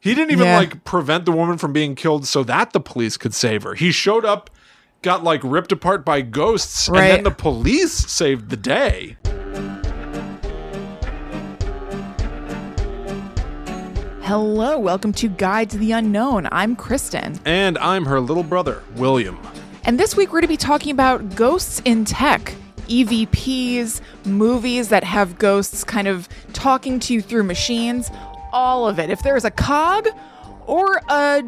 He didn't even like prevent the woman from being killed so that the police could save her. He showed up, got like ripped apart by ghosts, and then the police saved the day. Hello, welcome to Guide to the Unknown. I'm Kristen. And I'm her little brother, William. And this week we're going to be talking about ghosts in tech, EVPs, movies that have ghosts kind of talking to you through machines, all of it. If there's a cog or a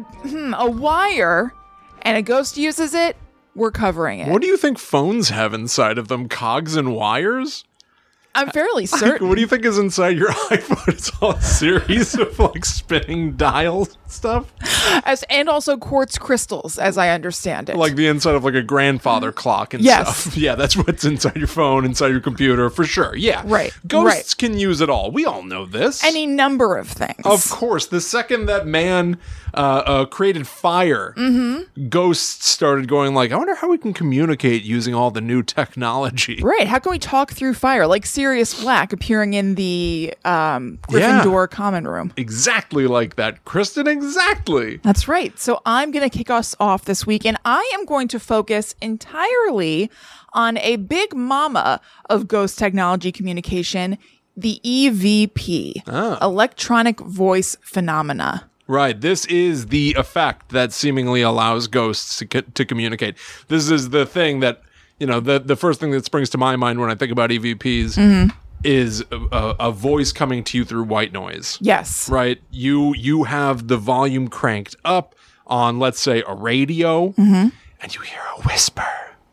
wire and a ghost uses it, we're covering it. What do you think phones have inside of them? Cogs and wires? I'm fairly certain. What do you think is inside your iPhone? It's all a series of like spinning dials and stuff. And also quartz crystals, as I understand it. Like the inside of like a grandfather clock and stuff. Yeah, that's what's inside your phone, inside your computer, for sure. Yeah. Right. Ghosts can use it all. We all know this. Any number of things. Of course. The second that man created fire, ghosts started going like, I wonder how we can communicate using all the new technology. Right. How can we talk through fire? Like Sirius Black appearing in the Gryffindor common room. Exactly like that, Kristen. Exactly. That's right. So I'm going to kick us off this week, and I am going to focus entirely on a big mama of ghost technology communication, the EVP, electronic voice phenomena. Right. This is the effect that seemingly allows ghosts to communicate. This is the thing that, you know, the first thing that springs to my mind when I think about EVPs is a voice coming to you through white noise. Yes. Right. You have the volume cranked up on, let's say, a radio, and you hear a whisper.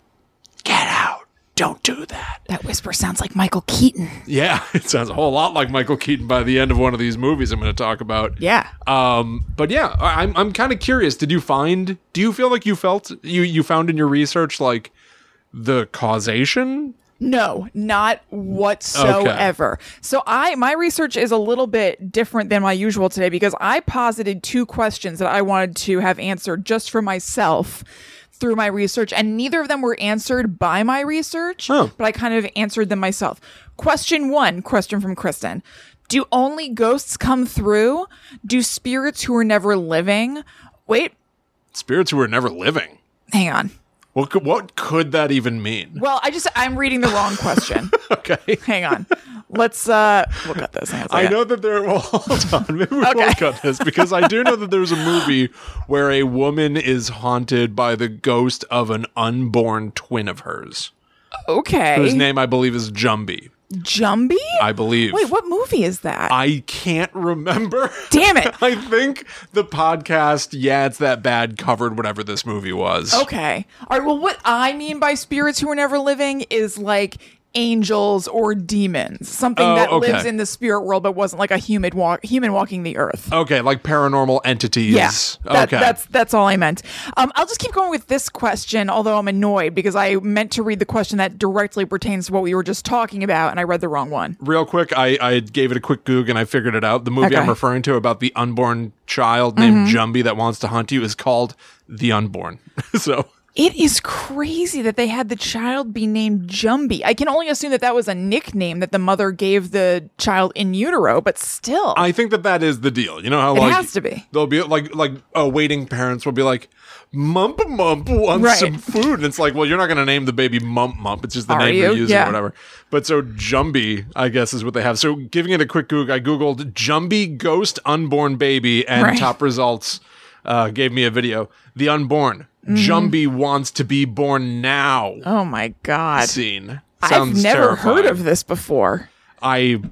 Get out. Don't do that. That whisper sounds like Michael Keaton. Yeah, it sounds a whole lot like Michael Keaton by the end of one of these movies I'm going to talk about. Yeah. But yeah, I'm kind of curious. Do you feel like you found in your research like the causation? No, not whatsoever. Okay. So my research is a little bit different than my usual today because I posited 2 questions that I wanted to have answered just for myself through my research, and neither of them were answered by my research, but I kind of answered them myself. Question 1, question from Kristen. Do only ghosts come through? Do spirits who are never living? Wait. Spirits who are never living? Hang on. What could that even mean? Well, I'm reading the wrong question. Okay. Hang on. Let's we'll cut this. I know that hold on. Maybe we won't cut this because I do know that there's a movie where a woman is haunted by the ghost of an unborn twin of hers. Okay. Whose name I believe is Jumby. Jumby? I believe. Wait, what movie is that? I can't remember. Damn it. I think the podcast, It's That Bad, covered whatever this movie was. Okay. All right, well, what I mean by spirits who are never living is like angels or demons. Something that lives in the spirit world but wasn't like a human walking the earth. Okay, like paranormal entities. Yeah, that's all I meant. I'll just keep going with this question, although I'm annoyed because I meant to read the question that directly pertains to what we were just talking about, and I read the wrong one. Real quick, I gave it a quick Goog and I figured it out. The movie I'm referring to about the unborn child named Jumby that wants to hunt you is called The Unborn. So... It is crazy that they had the child be named Jumby. I can only assume that was a nickname that the mother gave the child in utero, but still. I think that is the deal. You know how it has to be. They'll be like waiting parents will be like, Mump wants some food. And it's like, well, you're not going to name the baby Mump. It's just the name they're using or whatever. But so Jumby, I guess, is what they have. So giving it a quick Goog, I Googled Jumby ghost unborn baby and top results gave me a video. The Unborn. Jumby wants to be born now. Oh my God. Scene. I've never terrifying. heard of this before. Funnily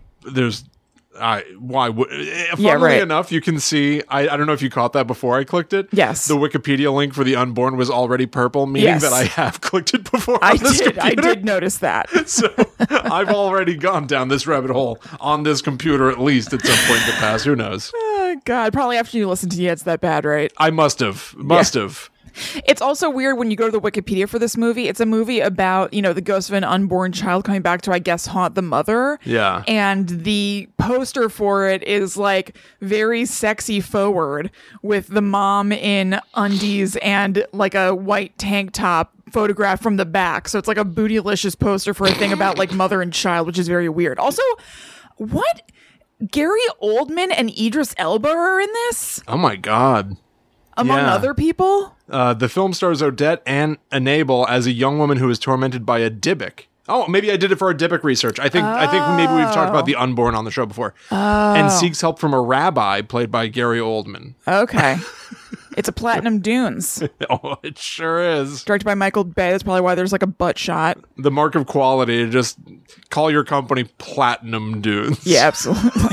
enough, you can see, I don't know if you caught that before I clicked it. Yes. The Wikipedia link for The Unborn was already purple, meaning that I have clicked it before on this computer. I did notice that. So I've already gone down this rabbit hole on this computer at least at some point in the past. Who knows? God, probably after you listened to It's That Bad, right? I must have. It's also weird when you go to the Wikipedia for this movie. It's a movie about, the ghost of an unborn child coming back to, I guess, haunt the mother. Yeah. And the poster for it is like very sexy forward with the mom in undies and like a white tank top photographed from the back. So it's like a bootylicious poster for a thing about like mother and child, which is very weird. Also, what Gary Oldman and Idris Elba are in this? Oh my God. Among other people? The film stars Odette Ann Anable as a young woman who is tormented by a Dybbuk. Oh, maybe I did it for our Dybbuk research. I think maybe we've talked about the unborn on the show before. And seeks help from a rabbi played by Gary Oldman. Okay. It's a Platinum Dunes. Oh, it sure is. Directed by Michael Bay. That's probably why there's like a butt shot. The mark of quality, just call your company Platinum Dunes. Yeah, absolutely.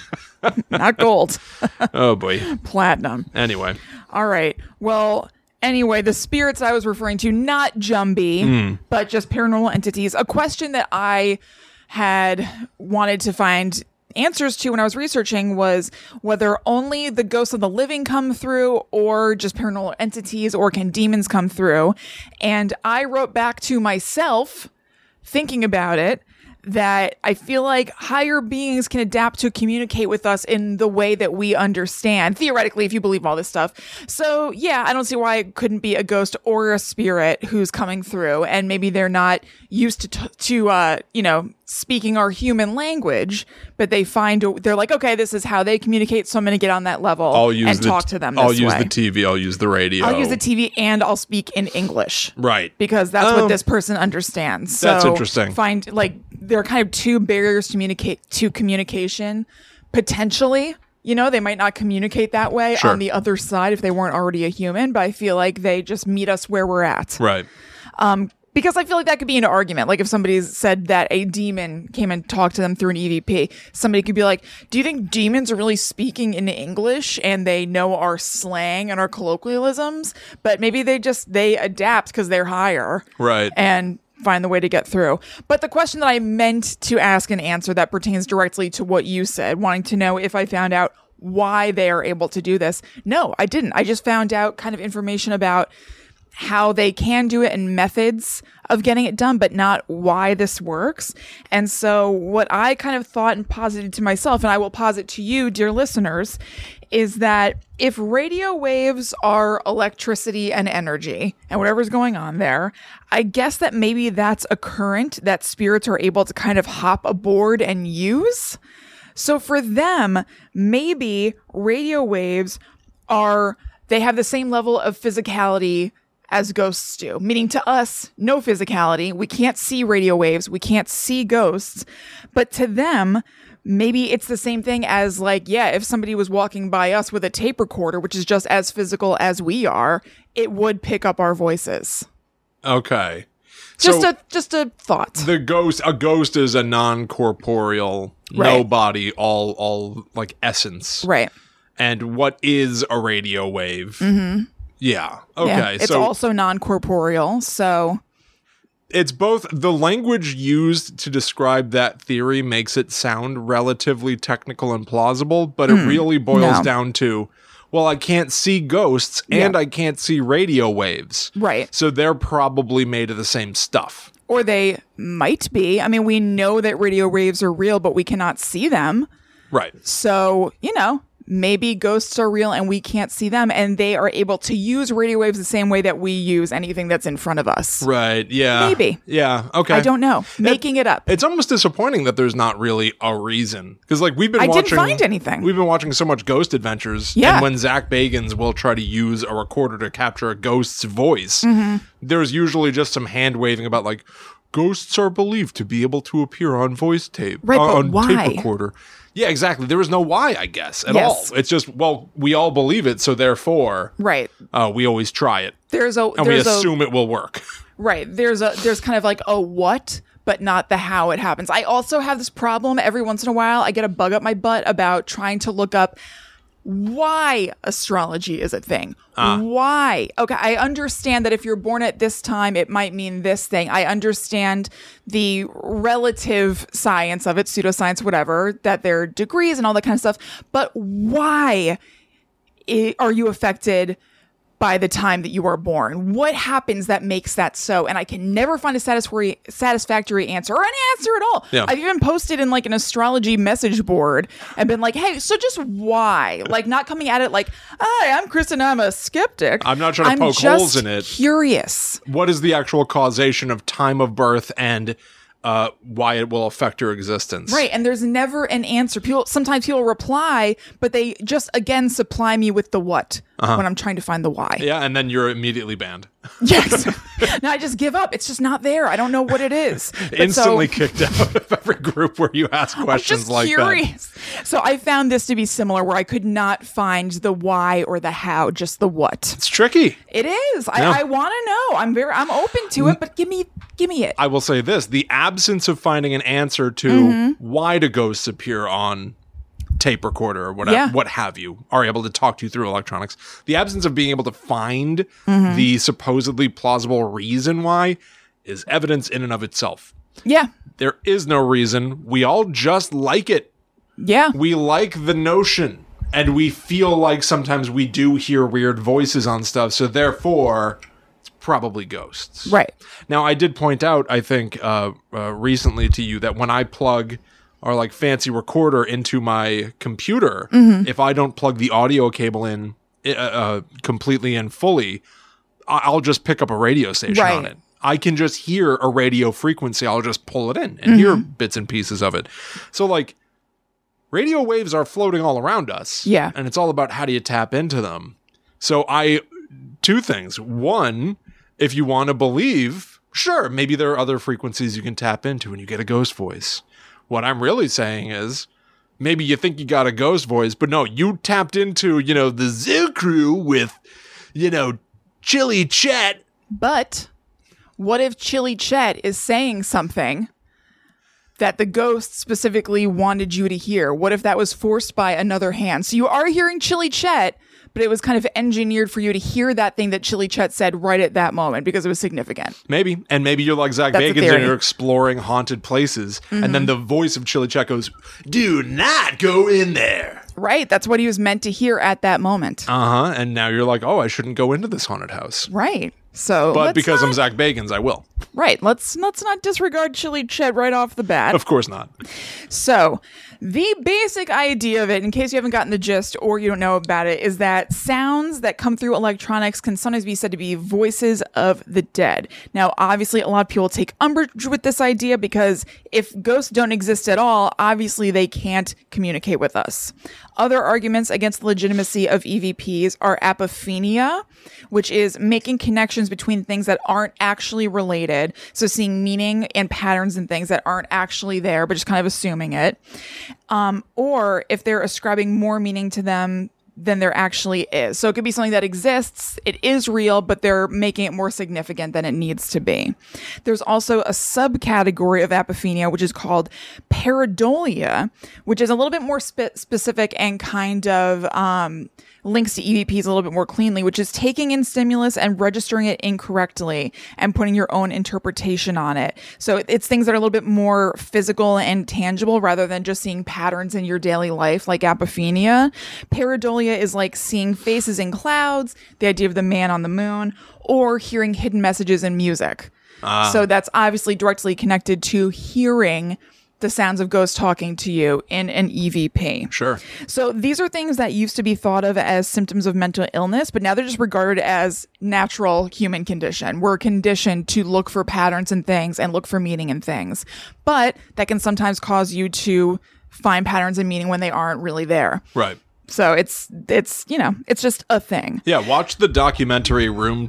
Not gold. Oh, boy. Platinum. Anyway. All right. Well, anyway, the spirits I was referring to, not Jumbie, but just paranormal entities. A question that I had wanted to find answers to when I was researching was whether only the ghosts of the living come through or just paranormal entities, or can demons come through? And I wrote back to myself, thinking about it, that I feel like higher beings can adapt to communicate with us in the way that we understand, theoretically, if you believe all this stuff. So yeah, I don't see why it couldn't be a ghost or a spirit who's coming through, and maybe they're not used to speaking our human language, but they're like, okay, this is how they communicate, so I'm going to get on that level and talk to them this way. I'll use the TV, I'll use the radio. I'll use the TV, and I'll speak in English. Right. Because that's what this person understands. So that's interesting. There are kind of two barriers to communication, potentially. They might not communicate that way on the other side if they weren't already a human, but I feel like they just meet us where we're at. Right. Because I feel like that could be an argument. Like if somebody said that a demon came and talked to them through an EVP, somebody could be like, do you think demons are really speaking in English and they know our slang and our colloquialisms? But maybe they adapt because they're higher. Right. And find the way to get through. But the question that I meant to ask and answer that pertains directly to what you said, wanting to know if I found out why they are able to do this. No, I didn't. I just found out kind of information about how they can do it and methods of getting it done, but not why this works. And so what I kind of thought and posited to myself, and I will posit to you, dear listeners, is that if radio waves are electricity and energy and whatever's going on there, I guess that maybe that's a current that spirits are able to kind of hop aboard and use. So for them, maybe radio waves they have the same level of physicality as ghosts do, meaning to us, no physicality. We can't see radio waves. We can't see ghosts. But to them, maybe it's the same thing as if somebody was walking by us with a tape recorder, which is just as physical as we are, it would pick up our voices. Okay. Just a thought. A ghost is a non-corporeal, no body, all like essence. Right. And what is a radio wave? Mm-hmm. Yeah. Okay. Yeah, it's also non-corporeal, so it's both. The language used to describe that theory makes it sound relatively technical and plausible, but it really boils down to, well, I can't see ghosts and I can't see radio waves. Right. So they're probably made of the same stuff. Or they might be. I mean, we know that radio waves are real, but we cannot see them. Right. So, maybe ghosts are real and we can't see them, and they are able to use radio waves the same way that we use anything that's in front of us. Right, yeah. Maybe. Yeah, okay. I don't know. Making it up. It's almost disappointing that there's not really a reason. Because, we've been watching... I didn't find anything. We've been watching so much Ghost Adventures. Yeah. And when Zach Bagans will try to use a recorder to capture a ghost's voice, there's usually just some hand-waving about, ghosts are believed to be able to appear on voice tape. Right, but on why? Tape recorder. Yeah, exactly. There was no why, I guess, at all. It's just, we all believe it, so therefore, right. We always try it. We assume it will work. Right. There's kind of a what, but not the how it happens. I also have this problem every once in a while. I get a bug up my butt about trying to look up why astrology is a thing. Why? Okay, I understand that if you're born at this time, it might mean this thing. I understand the relative science of it, pseudoscience, whatever, that there are degrees and all that kind of stuff. But why are you affected by the time that you are born? What happens that makes that so? And I can never find a satisfactory answer, or any answer at all. Yeah. I've even posted in an astrology message board and been like, hey, so just why? Not coming at it hi, I'm Kristen, I'm a skeptic. I'm not trying to poke holes in it. I'm just curious. What is the actual causation of time of birth and why it will affect your existence. Right, and there's never an answer. Sometimes people reply, but they just, again, supply me with the what when I'm trying to find the why. Yeah, and then you're immediately banned. Yes. No, I just give up. It's just not there. I don't know what it is. Instantly kicked out of every group where you ask questions like curious. That. So I found this to be similar, where I could not find the why or the how, just the what. It's tricky. It is. Yeah. I want to know. I'm open to it, but give me it. I will say this: the absence of finding an answer to why do ghosts appear on tape recorder or whatever, what have you, are able to talk to you through electronics. The absence of being able to find the supposedly plausible reason why is evidence in and of itself. Yeah. There is no reason. We all just like it. Yeah. We like the notion, and we feel like sometimes we do hear weird voices on stuff, so therefore it's probably ghosts. Right. Now, I did point out, I think, recently to you that when I plug our like fancy recorder into my computer, if I don't plug the audio cable in completely and fully, I'll just pick up a radio station on it. I can just hear a radio frequency. I'll just pull it in and hear bits and pieces of it. So like radio waves are floating all around us. Yeah. And it's all about how do you tap into them. So two things. One, if you want to believe, sure, maybe there are other frequencies you can tap into and you get a ghost voice. What I'm really saying is maybe you think you got a ghost voice, but no, you tapped into, the Zoo Crew with, Chili Chet. But what if Chili Chet is saying something that the ghost specifically wanted you to hear? What if that was forced by another hand? So you are hearing Chili Chet, but it was kind of engineered for you to hear that thing that Chili Chet said right at that moment because it was significant. Maybe. And maybe you're like Zach Bagans and you're exploring haunted places. And then the voice of Chili Chet goes, "Do not go in there." Right. That's what he was meant to hear at that moment. And now you're like, oh, I shouldn't go into this haunted house. Right. So, but because I'm Zach Bagans, I will. Right. Let's not disregard Chili Chet right off the bat. Of course not. So, the basic idea of it, in case you haven't gotten the gist or you don't know about it, is that sounds that come through electronics can sometimes be said to be voices of the dead. Now, obviously, a lot of people take umbrage with this idea because if ghosts don't exist at all, obviously they can't communicate with us. Other arguments against the legitimacy of EVPs are apophenia, which is making connections between things that aren't actually related. So seeing meaning and patterns in things that aren't actually there, but just kind of assuming it. Or if they're ascribing more meaning to them than there actually is. So it could be something that exists, it is real, but they're making it more significant than it needs to be. There's also a subcategory of apophenia, which is called pareidolia, which is a little bit more specific and kind of links to EVPs a little bit more cleanly, which is taking in stimulus and registering it incorrectly and putting your own interpretation on it. So it's things that are a little bit more physical and tangible rather than just seeing patterns in your daily life like apophenia. Pareidolia is like seeing faces in clouds, the idea of the man on the moon, or hearing hidden messages in music. So that's obviously directly connected to hearing the sounds of ghosts talking to you in an EVP. Sure. So these are things that used to be thought of as symptoms of mental illness, but now they're just regarded as natural human condition. We're conditioned to look for patterns in things and look for meaning in things. But that can sometimes cause you to find patterns and meaning when they aren't really there. Right. So it's just a thing. Yeah, watch the documentary Room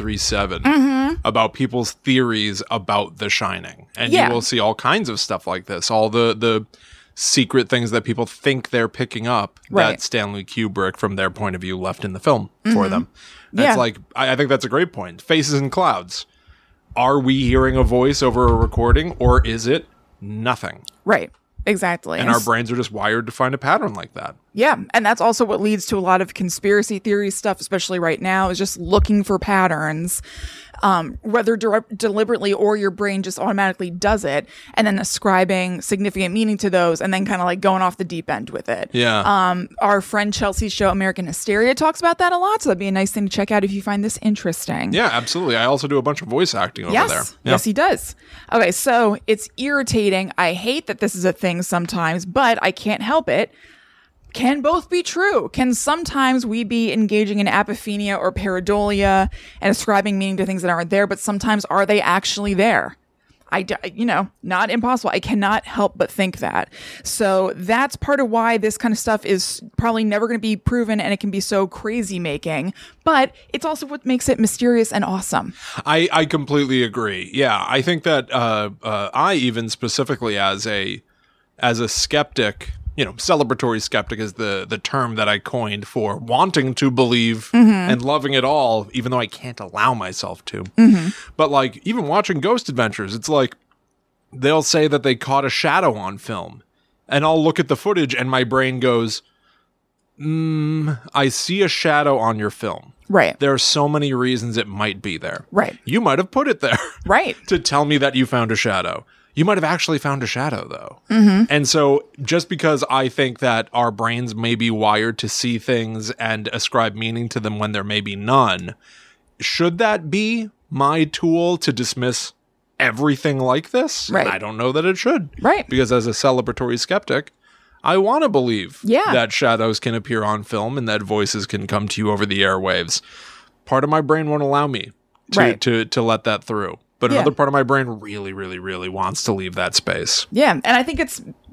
237 about people's theories about The Shining. And you will see all kinds of stuff like this. All the secret things that people think they're picking up that Stanley Kubrick, from their point of view, left in the film for them. That's I think that's a great point. Faces in clouds. Are we hearing a voice over a recording, or is it nothing? Right. Exactly. And our brains are just wired to find a pattern like that. Yeah. And that's also what leads to a lot of conspiracy theory stuff, especially right now, is just looking for patterns, whether deliberately or your brain just automatically does it, and then ascribing significant meaning to those and then kind of like going off the deep end with it. Yeah. Our friend Chelsea's show, American Hysteria, talks about that a lot. So that'd be a nice thing to check out if you find this interesting. Yeah, absolutely. I also do a bunch of voice acting over there. Yeah. Yes, he does. Okay, so it's irritating. I hate that this is a thing sometimes, but I can't help it. Can both be true? Can sometimes we be engaging in apophenia or pareidolia and ascribing meaning to things that aren't there, but sometimes are they actually there? not impossible. I cannot help but think that. So that's part of why this kind of stuff is probably never going to be proven, and it can be so crazy making, but it's also what makes it mysterious and awesome. I completely agree. Yeah. I think that, I even specifically as a skeptic, celebratory skeptic is the term that I coined for wanting to believe and loving it all, even though I can't allow myself to. But like even watching Ghost Adventures, it's like they'll say that they caught a shadow on film, and I'll look at the footage and my brain goes, I see a shadow on your film. Right. There are so many reasons it might be there. Right. You might have put it there. Right. To tell me that you found a shadow. You might have actually found a shadow, though. And so just because I think that our brains may be wired to see things and ascribe meaning to them when there may be none, should that be my tool to dismiss everything like this? Right. I don't know that it should. Right. Because as a celebratory skeptic, I want to believe that shadows can appear on film and that voices can come to you over the airwaves. Part of my brain won't allow me to let that through. But another part of my brain really, really, really wants to leave that space. Yeah, and I think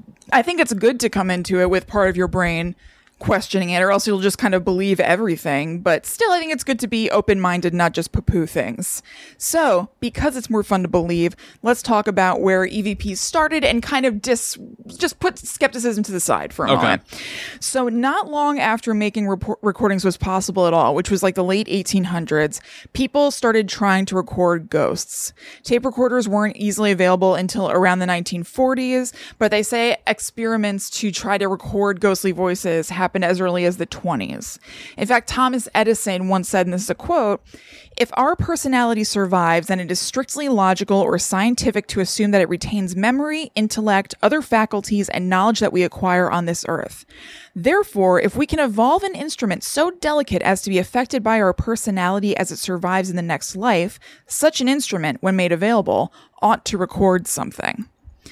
it's good to come into it with part of your brain questioning it, or else you'll just kind of believe everything. But still, I think it's good to be open-minded, not just poo-poo things. So, because it's more fun to believe, let's talk about where EVPs started and kind of just put skepticism to the side for a moment. So, not long after making recordings was possible at all, which was like the late 1800s, people started trying to record ghosts. Tape recorders weren't easily available until around the 1940s, but they say experiments to try to record ghostly voices happened as early as the 20s. In fact, Thomas Edison once said, and this is a quote, "If our personality survives, then it is strictly logical or scientific to assume that it retains memory, intellect, other faculties, and knowledge that we acquire on this earth. Therefore, if we can evolve an instrument so delicate as to be affected by our personality as it survives in the next life, such an instrument, when made available, ought to record something."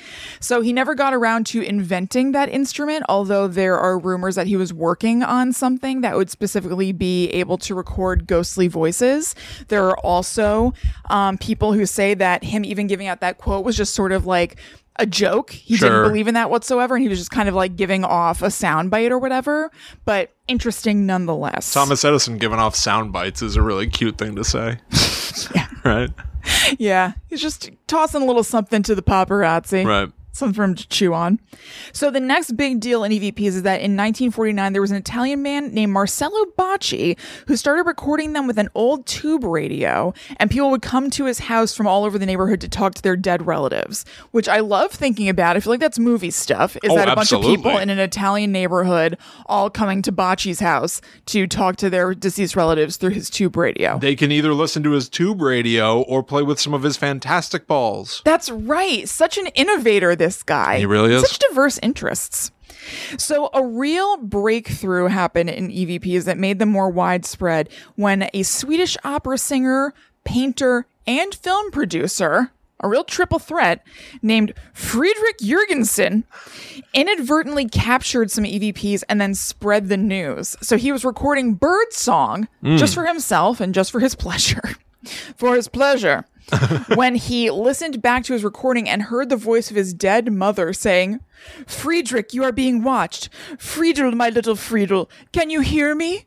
So he never got around to inventing that instrument, although there are rumors that he was working on something that would specifically be able to record ghostly voices. There are also people who say that him even giving out that quote was just sort of like a joke. He didn't believe in that whatsoever, and he was just kind of like giving off a sound bite or whatever, but interesting nonetheless. Thomas Edison giving off sound bites is a really cute thing to say. Yeah. Right? Yeah. He's just tossing a little something to the paparazzi. Right. Something for him to chew on. So the next big deal in EVPs is that in 1949, there was an Italian man named Marcello Bacci who started recording them with an old tube radio, and people would come to his house from all over the neighborhood to talk to their dead relatives, which I love thinking about. I feel like that's movie stuff, is that a bunch of people in an Italian neighborhood all coming to Bacci's house to talk to their deceased relatives through his tube radio. They can either listen to his tube radio or play with some of his fantastic balls. That's right. Such an innovator, this guy. He really is. Such diverse interests. So a real breakthrough happened in EVPs that made them more widespread when a Swedish opera singer, painter, and film producer, a real triple threat, named Fredrik Jürgensen, inadvertently captured some EVPs and then spread the news. So he was recording birdsong just for himself and just for his pleasure. For his pleasure. When he listened back to his recording and heard the voice of his dead mother saying, "Friedrich, you are being watched. Friedel, my little Friedel, can you hear me?"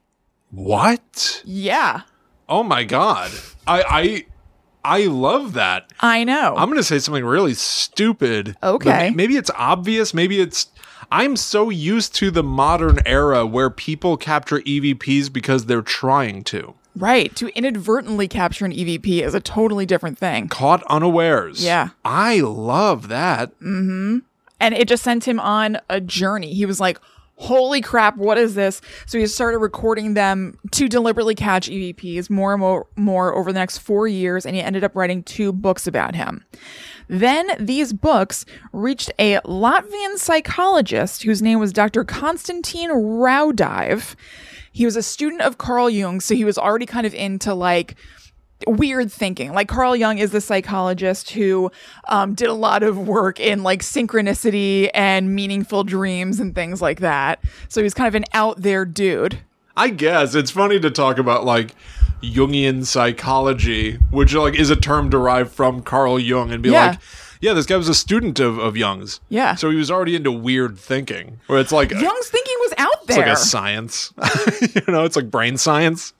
What? Yeah. Oh my God. I love that. I know. I'm going to say something really stupid. Okay. Maybe it's obvious. I'm so used to the modern era where people capture EVPs because they're trying to. Right. To inadvertently capture an EVP is a totally different thing. Caught unawares. Yeah. I love that. Mm-hmm. And it just sent him on a journey. He was like, holy crap, what is this? So he started recording them to deliberately catch EVPs more and more over the next 4 years, and he ended up writing 2 books about him. Then these books reached a Latvian psychologist whose name was Dr. Konstantin Raudive. He was a student of Carl Jung, so he was already kind of into like weird thinking. Like Carl Jung is the psychologist who did a lot of work in like synchronicity and meaningful dreams and things like that. So he was kind of an out there dude. I guess it's funny to talk about like Jungian psychology, which like is a term derived from Carl Jung, and be like, yeah, this guy was a student of Jung's. Yeah. So he was already into weird thinking. Where it's like Jung's thinking was out there. It's like a science. It's like brain science.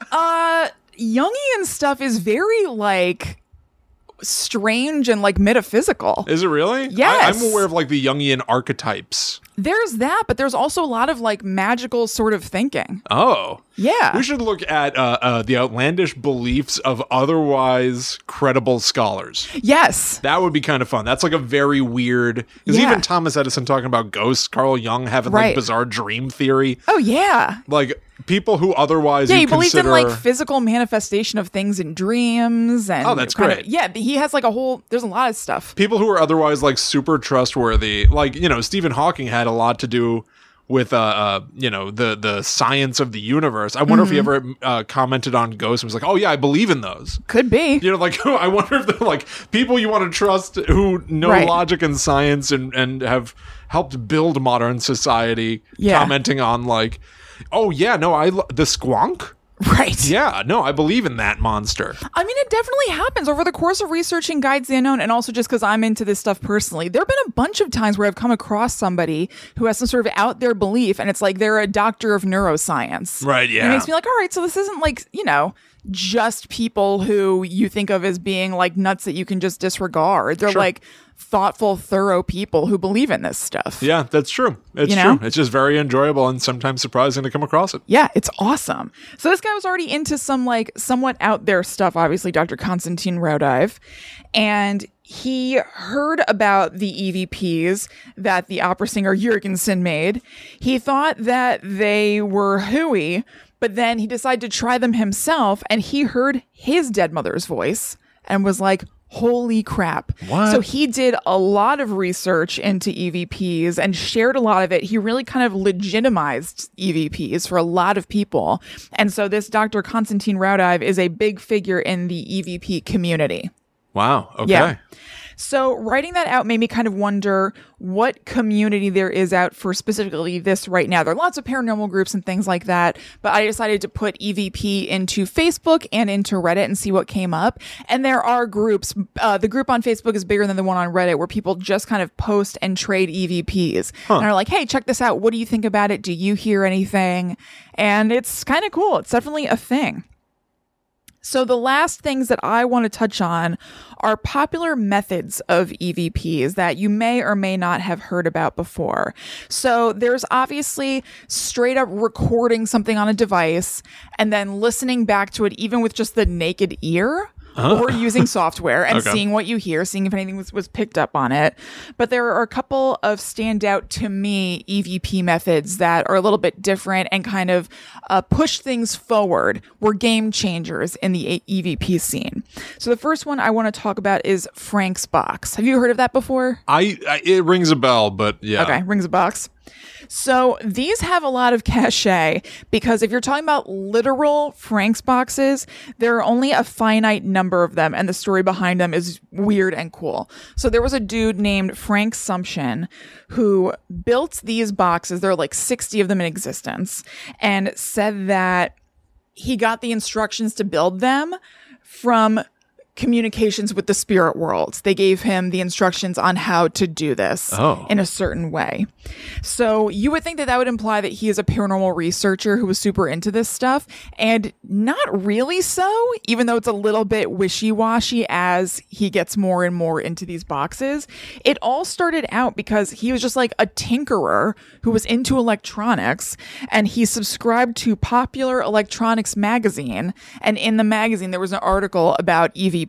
Jungian stuff is very like strange and like metaphysical. Is it really? Yes. I'm aware of like the Jungian archetypes. There's that, but there's also a lot of like magical sort of thinking. Oh. Yeah. We should look at the outlandish beliefs of otherwise credible scholars. Yes. That would be kind of fun. That's like a very weird, because even Thomas Edison talking about ghosts, Carl Jung having like bizarre dream theory. Oh, yeah. Like people who otherwise he believes in like physical manifestation of things in dreams. And oh, that's great. He has like there's a lot of stuff. People who are otherwise like super trustworthy, like, Stephen Hawking had a lot to do with the science of the universe. I wonder if he ever commented on ghosts and was like, oh yeah, I believe in those. Could be. Like I wonder if they're like people you want to trust who know logic and science and have helped build modern society, commenting on like, oh yeah, no, the squonk. Right. Yeah, no, I believe in that monster. I mean, it definitely happens over the course of researching Guides the Unknown, and also just because I'm into this stuff personally. There have been a bunch of times where I've come across somebody who has some sort of out there belief, and it's like they're a doctor of neuroscience. Right, yeah. And it makes me like, all right, so this isn't like, just people who you think of as being like nuts that you can just disregard. They're like thoughtful, thorough people who believe in this stuff. Yeah, that's true. It's true. It's just very enjoyable and sometimes surprising to come across it. Yeah, it's awesome. So this guy was already into some like somewhat out there stuff, obviously, Dr. Konstantin Raudive. And he heard about the EVPs that the opera singer Jurgensen made. He thought that they were hooey, but then he decided to try them himself, and he heard his dead mother's voice and was like, holy crap. What? So he did a lot of research into EVPs and shared a lot of it. He really kind of legitimized EVPs for a lot of people. And so this Dr. Konstantin Raudive is a big figure in the EVP community. Wow. Okay. Yeah. So writing that out made me kind of wonder what community there is out for specifically this right now. There are lots of paranormal groups and things like that, but I decided to put EVP into Facebook and into Reddit and see what came up. And there are groups. The group on Facebook is bigger than the one on Reddit, where people just kind of post and trade EVPs and are like, hey, check this out. What do you think about it? Do you hear anything? And it's kind of cool. It's definitely a thing. So the last things that I want to touch on are popular methods of EVPs that you may or may not have heard about before. So there's obviously straight up recording something on a device and then listening back to it, even with just the naked ear. Or using software and seeing what you hear, seeing if anything was picked up on it. But there are a couple of standout to me EVP methods that are a little bit different and kind of push things forward, were game changers in the EVP scene. So the first one I want to talk about is Frank's Box. Have you heard of that before? It rings a bell, but yeah. Okay, rings a box. So these have a lot of cachet because if you're talking about literal Frank's boxes, there are only a finite number of them, and the story behind them is weird and cool. So there was a dude named Frank Sumption who built these boxes. There are like 60 of them in existence, and said that he got the instructions to build them from communications with the spirit world. They gave him the instructions on how to do this in a certain way. So you would think that that would imply that he is a paranormal researcher who was super into this stuff, and not really so, even though it's a little bit wishy-washy as he gets more and more into these boxes. It all started out because he was just like a tinkerer who was into electronics, and he subscribed to Popular Electronics magazine, and in the magazine there was an article about EVPs.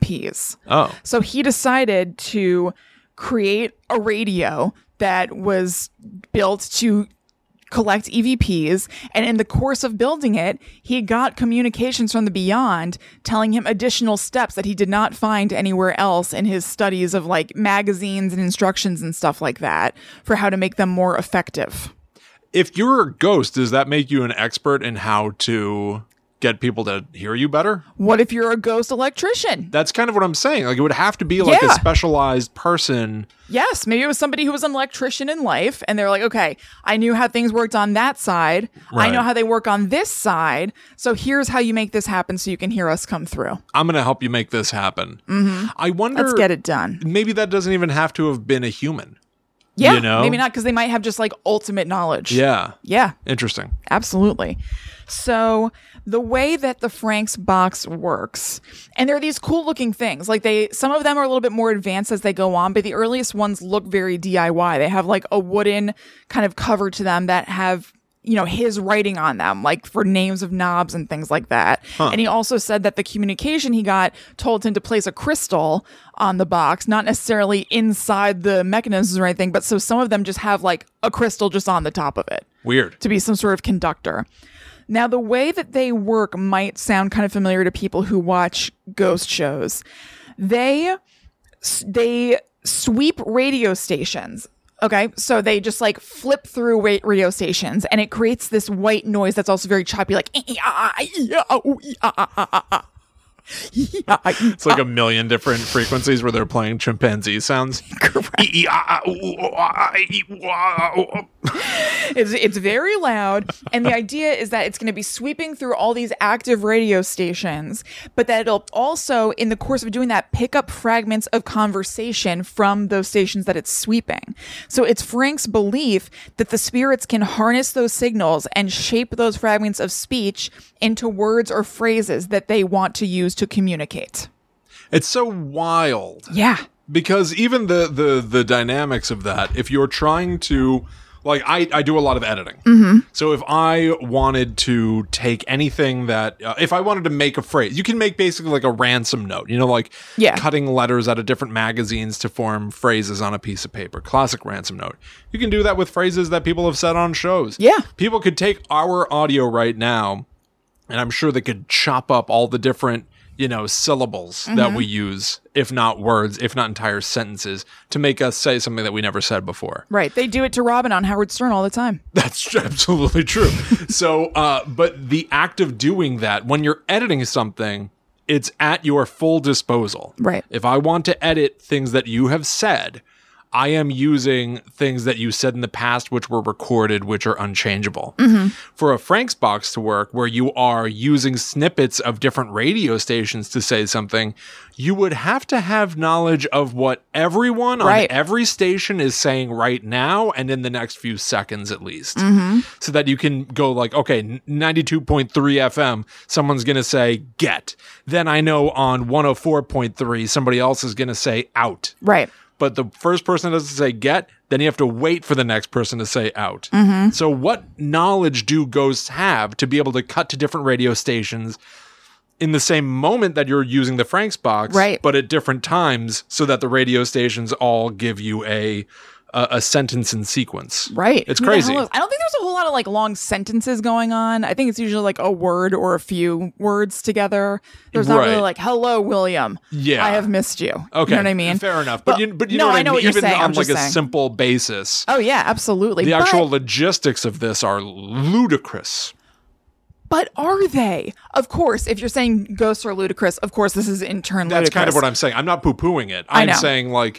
So he decided to create a radio that was built to collect EVPs, and in the course of building it, he got communications from the beyond telling him additional steps that he did not find anywhere else in his studies of like magazines and instructions and stuff like that for how to make them more effective. If you're a ghost, does that make you an expert in how to get people to hear you better? What if you're a ghost electrician? That's kind of what I'm saying. Like, it would have to be like a specialized person. Yes, maybe it was somebody who was an electrician in life, and they're like, okay, I knew how things worked on that side. Right. I know how they work on this side. So here's how you make this happen so you can hear us come through. I'm going to help you make this happen. Mm-hmm. I wonder... Let's get it done. Maybe that doesn't even have to have been a human. Yeah, you know? Maybe not, because they might have just like ultimate knowledge. Yeah. Yeah. Interesting. Absolutely. So the way that the Frank's box works, and there are these cool looking things, like some of them are a little bit more advanced as they go on, but the earliest ones look very DIY. They have like a wooden kind of cover to them that have, you know, his writing on them, like for names of knobs and things like that. Huh. And he also said that the communication he got told him to place a crystal on the box, not necessarily inside the mechanisms or anything, but so some of them just have like a crystal just on the top of it. Weird. To be some sort of conductor. Now, the way that they work might sound kind of familiar to people who watch ghost shows. They sweep radio stations. Okay, so they just like flip through radio stations, and it creates this white noise that's also very choppy, like. It's like a million different frequencies where they're playing chimpanzee sounds. It's very loud, and the idea is that it's going to be sweeping through all these active radio stations, but that it'll also, in the course of doing that, pick up fragments of conversation from those stations that it's sweeping. So it's Frank's belief that the spirits can harness those signals and shape those fragments of speech into words or phrases that they want to use to communicate. It's so wild. Yeah. Because even the dynamics of that, if you're trying to, like, I do a lot of editing. Mm-hmm. So if I wanted to take anything that, if I wanted to make a phrase, you can make basically like a ransom note, you know, like cutting letters out of different magazines to form phrases on a piece of paper. Classic ransom note. You can do that with phrases that people have said on shows. Yeah. People could take our audio right now, and I'm sure they could chop up all the different, you know, syllables that we use, if not words, if not entire sentences, to make us say something that we never said before. Right. They do it to Robin on Howard Stern all the time. That's absolutely true. So, but the act of doing that, when you're editing something, it's at your full disposal. Right. If I want to edit things that you have said, I am using things that you said in the past, which were recorded, which are unchangeable. Mm-hmm. For a Frank's box to work, where you are using snippets of different radio stations to say something, you would have to have knowledge of what everyone on every station is saying right now and in the next few seconds at least. Mm-hmm. So that you can go like, okay, 92.3 FM, someone's going to say get. Then I know on 104.3, somebody else is going to say out. Right. But the first person doesn't say get, then you have to wait for the next person to say out. Mm-hmm. So what knowledge do ghosts have to be able to cut to different radio stations in the same moment that you're using the Frank's box, but at different times so that the radio stations all give you a sentence in sequence. Right. It's crazy. I don't think there's a whole lot of like long sentences going on. I think it's usually like a word or a few words together. There's not really like, hello, William. Yeah. I have missed you. Okay. You know what I mean? Fair enough. But you know what I mean? What you're Even saying. on like a simple basis. Oh, yeah, absolutely. The actual logistics of this are ludicrous. But are they? Of course, if you're saying ghosts are ludicrous, of course this is in turn ludicrous. That's kind of what I'm saying. I'm not poo-pooing it. I'm saying like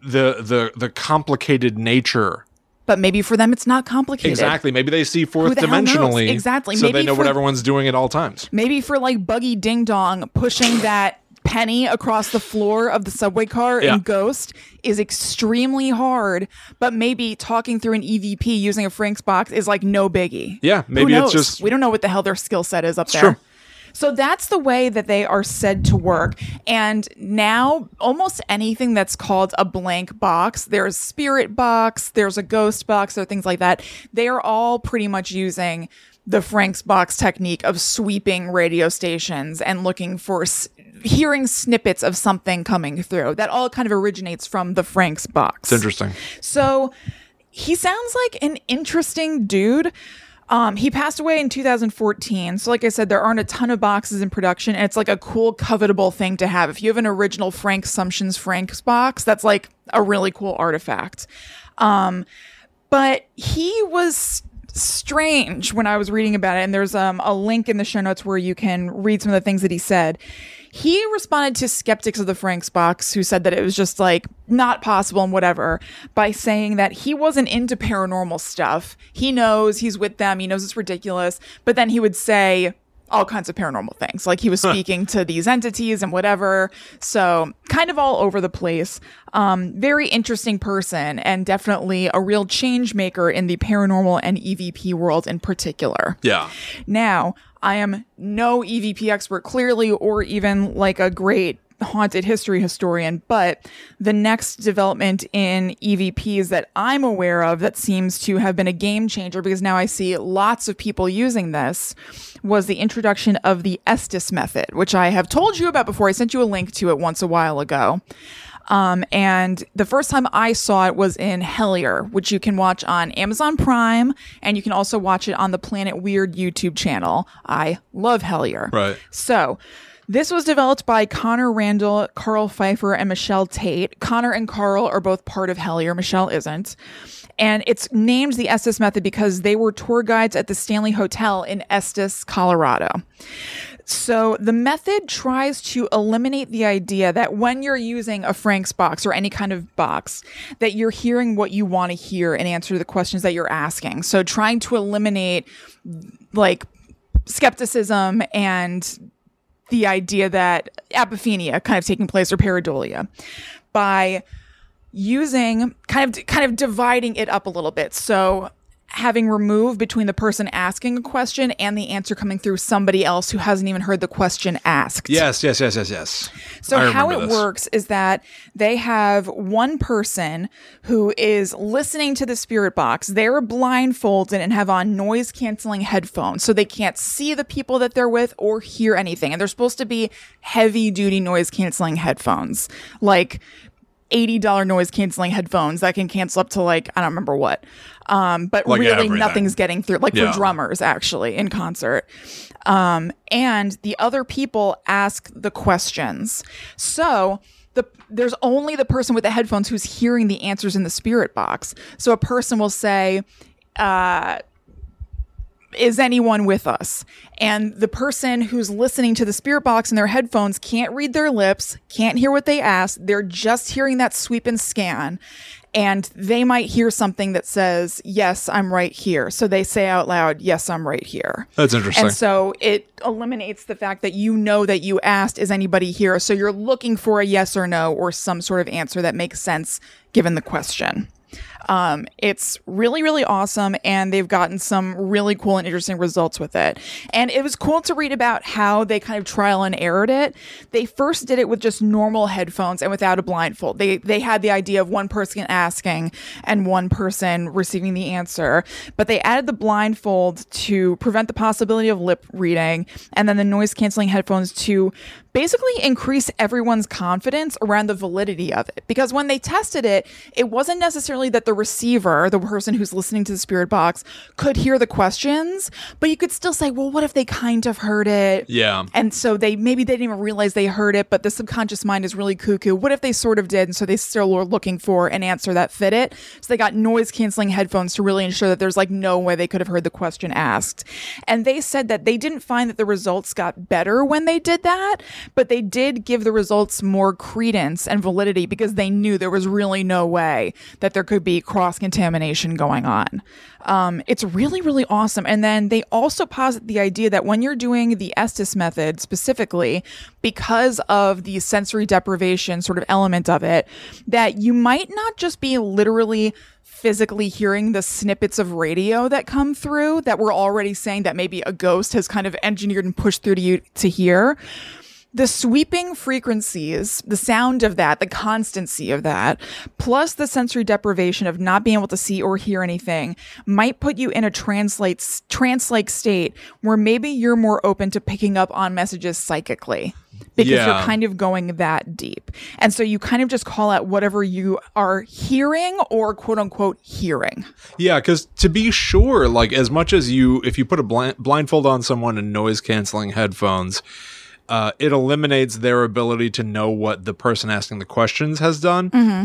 the complicated nature. But maybe for them it's not complicated. Exactly. Maybe they see fourth dimensionally. Exactly. So maybe they know what everyone's doing at all times. Maybe for like Buggy Ding Dong pushing that penny across the floor of the subway car in Ghost is extremely hard, but maybe talking through an EVP using a Frank's box is like no biggie. Yeah, maybe it's just... We don't know what the hell their skill set is up there. True. So that's the way that they are said to work. And now almost anything that's called a blank box, there's spirit box, there's a ghost box, or things like that. They are all pretty much using the Frank's box technique of sweeping radio stations and looking for hearing snippets of something coming through. That all kind of originates from the Frank's box. It's interesting. So he sounds like an interesting dude. He passed away in 2014. So like I said, there aren't a ton of boxes in production, and it's like a cool, covetable thing to have. If you have an original Frank Sumptions Frank's box, that's like a really cool artifact. But he was strange when I was reading about it. And there's a link in the show notes where you can read some of the things that he said. He responded to skeptics of the Frank's box who said that it was just like not possible and whatever by saying that he wasn't into paranormal stuff. He knows he's with them. He knows it's ridiculous. But then he would say all kinds of paranormal things. Like he was speaking to these entities and whatever. So kind of all over the place. Very interesting person and definitely a real change maker in the paranormal and EVP world in particular. Yeah. Now, I am no EVP expert clearly or even like a great haunted history historian, but the next development in EVPs that I'm aware of that seems to have been a game changer because now I see lots of people using this was the introduction of the Estes method, which I have told you about before. I sent you a link to it once a while ago. And the first time I saw it was in Hellier, which you can watch on Amazon Prime, and you can also watch it on the Planet Weird YouTube channel. I love Hellier. Right. So this was developed by Connor Randall, Carl Pfeiffer, and Michelle Tate. Connor and Carl are both part of Hellier. Michelle isn't. And it's named the Estes method because they were tour guides at the Stanley Hotel in Estes, Colorado. So the method tries to eliminate the idea that when you're using a Frank's box or any kind of box, that you're hearing what you want to hear and answer the questions that you're asking. So trying to eliminate like skepticism and the idea that apophenia kind of taking place or pareidolia by using kind of dividing it up a little bit. So having removed between the person asking a question and the answer coming through somebody else who hasn't even heard the question asked. Yes. So how it works is that they have one person who is listening to the spirit box. They're blindfolded and have on noise canceling headphones. So they can't see the people that they're with or hear anything. And they're supposed to be heavy duty noise canceling headphones, like $80 noise canceling headphones that can cancel up to like, I don't remember what. But like really everything. Nothing's getting through, like for drummers actually in concert. And the other people ask the questions. So there's only the person with the headphones who's hearing the answers in the spirit box. So a person will say, is anyone with us? And the person who's listening to the spirit box in their headphones can't read their lips, can't hear what they ask. They're just hearing that sweep and scan. And they might hear something that says, yes, I'm right here. So they say out loud, yes, I'm right here. That's interesting. And so it eliminates the fact that you know that you asked, is anybody here? So you're looking for a yes or no or some sort of answer that makes sense given the question. It's really, really awesome, and they've gotten some really cool and interesting results with it. And it was cool to read about how they kind of trial and errored it. They first did it with just normal headphones and without a blindfold. They had the idea of one person asking and one person receiving the answer, but they added the blindfold to prevent the possibility of lip reading, and then the noise canceling headphones to basically increase everyone's confidence around the validity of it. Because when they tested it, it wasn't necessarily that the receiver, the person who's listening to the spirit box, could hear the questions, but you could still say, well, what if they kind of heard it? Yeah. And so maybe they didn't even realize they heard it, but the subconscious mind is really cuckoo. What if they sort of did? And so they still were looking for an answer that fit it. So they got noise canceling headphones to really ensure that there's like no way they could have heard the question asked. And they said that they didn't find that the results got better when they did that, but they did give the results more credence and validity because they knew there was really no way that there could be cross-contamination going on. It's really, really awesome. And then they also posit the idea that when you're doing the Estes method specifically, because of the sensory deprivation sort of element of it, that you might not just be literally physically hearing the snippets of radio that come through that we're already saying that maybe a ghost has kind of engineered and pushed through to you to hear. The sweeping frequencies, the sound of that, the constancy of that, plus the sensory deprivation of not being able to see or hear anything might put you in a trance-like state where maybe you're more open to picking up on messages psychically because you're kind of going that deep. And so you kind of just call out whatever you are hearing or quote unquote hearing. Yeah, because to be sure, like as much as if you put a blindfold on someone and noise canceling headphones, it eliminates their ability to know what the person asking the questions has done, but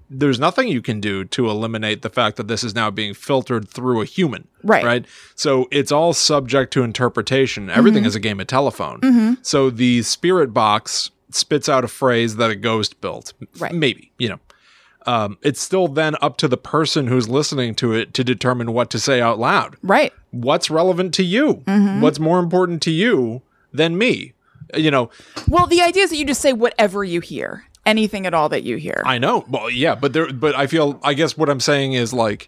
there's nothing you can do to eliminate the fact that this is now being filtered through a human. Right. So it's all subject to interpretation. Everything is a game of telephone. So the spirit box spits out a phrase that a ghost built. Maybe, it's still then up to the person who's listening to it to determine what to say out loud. Right. What's relevant to you? What's more important to you than me? Well, the idea is that you just say whatever you hear. Anything at all that you hear. I know. Well, yeah, but I guess what I'm saying is like,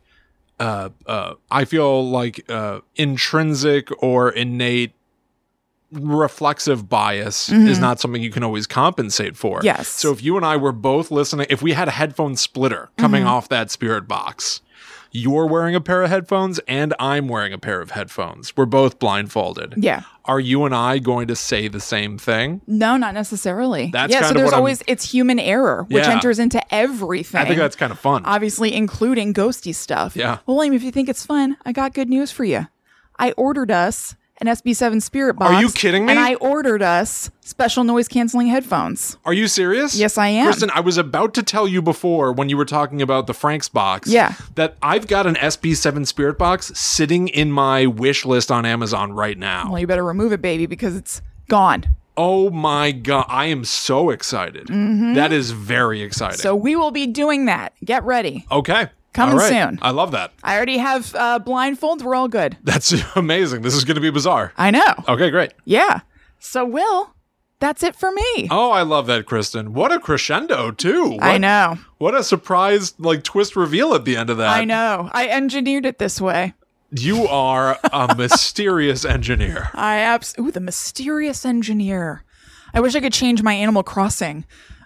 I feel like intrinsic or innate reflexive bias is not something you can always compensate for. Yes. So if you and I were both listening, if we had a headphone splitter coming off that spirit box, you're wearing a pair of headphones and I'm wearing a pair of headphones. We're both blindfolded. Yeah. Are you and I going to say the same thing? No, not necessarily. That's so kind there's of always it's human error, which enters into everything. I think that's kind of fun. Obviously, including ghosty stuff. Yeah. Well, William, if you think it's fun, I got good news for you. I ordered us an SB7 Spirit box. Are you kidding me? And I ordered us special noise canceling headphones. Are you serious? Yes, I am. Kristen, I was about to tell you before when you were talking about the Frank's box that I've got an SB7 Spirit box sitting in my wish list on Amazon right now. Well, you better remove it, baby, because it's gone. Oh my God. I am so excited. That is very exciting. So we will be doing that. Get ready. Okay. Coming soon. I love that. I already have blindfolds. We're all good. That's amazing. This is going to be bizarre. I know. Okay, great. Yeah. So, Will, that's it for me. Oh, I love that, Kristen. What a crescendo, too. I know. What a surprise, twist reveal at the end of that. I know. I engineered it this way. You are a mysterious engineer. Ooh, the mysterious engineer. I wish I could change my Animal Crossing.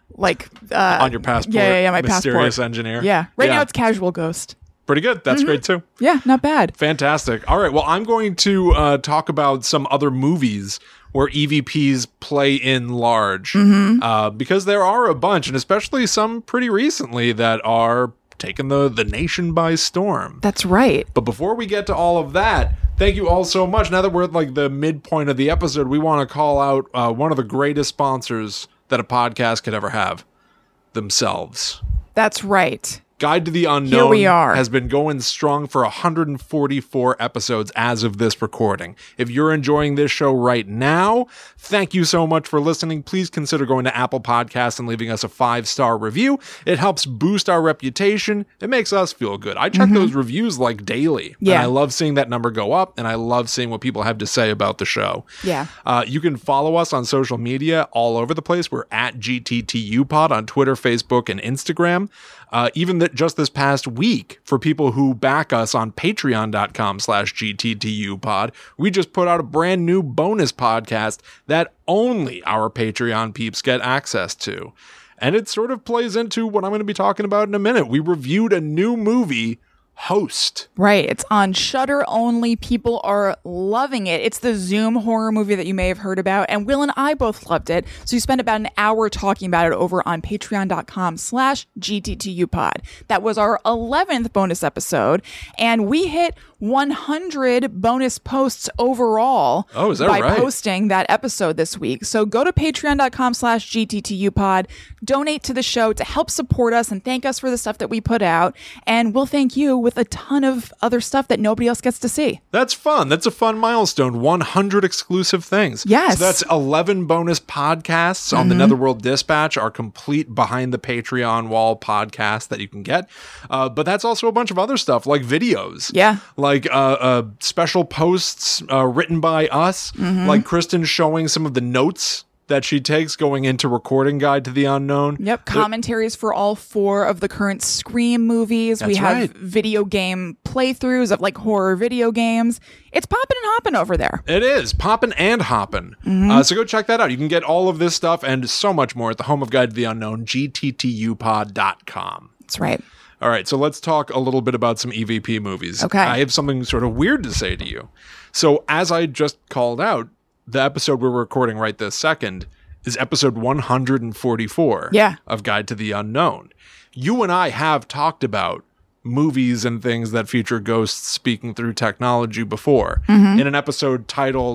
On your passport. Yeah, my mysterious passport. Engineer. Yeah. Right now it's Casual Ghost. Pretty good. That's great too. Yeah, not bad. Fantastic. All right. Well, I'm going to talk about some other movies where EVPs play in large because there are a bunch, and especially some pretty recently that are taking the nation by storm. That's right. But before we get to all of that, thank you all so much. Now that we're at the midpoint of the episode, we want to call out one of the greatest sponsors that a podcast could ever have, themselves. That's right. Guide to the Unknown Here we are. Has been going strong for 144 episodes as of this recording. If you're enjoying this show right now, thank you so much for listening. Please consider going to Apple Podcasts and leaving us a 5-star review. It helps boost our reputation. It makes us feel good. I check those reviews daily. Yeah. And I love seeing that number go up, and I love seeing what people have to say about the show. Yeah. You can follow us on social media all over the place. We're at GTTUpod on Twitter, Facebook, and Instagram. Even just this past week, for people who back us on patreon.com/GTTUpod, we just put out a brand new bonus podcast that only our Patreon peeps get access to. And it sort of plays into what I'm going to be talking about in a minute. We reviewed a new movie, Host. Right. It's on Shudder only. People are loving it. It's the Zoom horror movie that you may have heard about. And Will and I both loved it. So you spent about an hour talking about it over on patreon.com/GTTUpod. That was our 11th bonus episode. And we hit 100 bonus posts overall by posting that episode this week. So go to patreon.com/GTTUpod, donate to the show to help support us and thank us for the stuff that we put out. And we'll thank you with a ton of other stuff that nobody else gets to see. That's fun. That's a fun milestone. 100 exclusive things. Yes. So that's 11 bonus podcasts on the Netherworld Dispatch, our complete behind the Patreon wall podcast that you can get. But that's also a bunch of other stuff like videos. Yeah. Like special posts written by us, like Kristen showing some of the notes that she takes going into recording Guide to the Unknown. Yep, commentaries for all 4 of the current Scream movies. We have video game playthroughs of horror video games. It's popping and hopping over there. It is popping and hopping. So go check that out. You can get all of this stuff and so much more at the home of Guide to the Unknown, GTTUpod.com. That's right. All right, so let's talk a little bit about some EVP movies. Okay. I have something sort of weird to say to you. So as I just called out, the episode we're recording right this second is episode 144 of Guide to the Unknown. You and I have talked about movies and things that feature ghosts speaking through technology before in an episode titled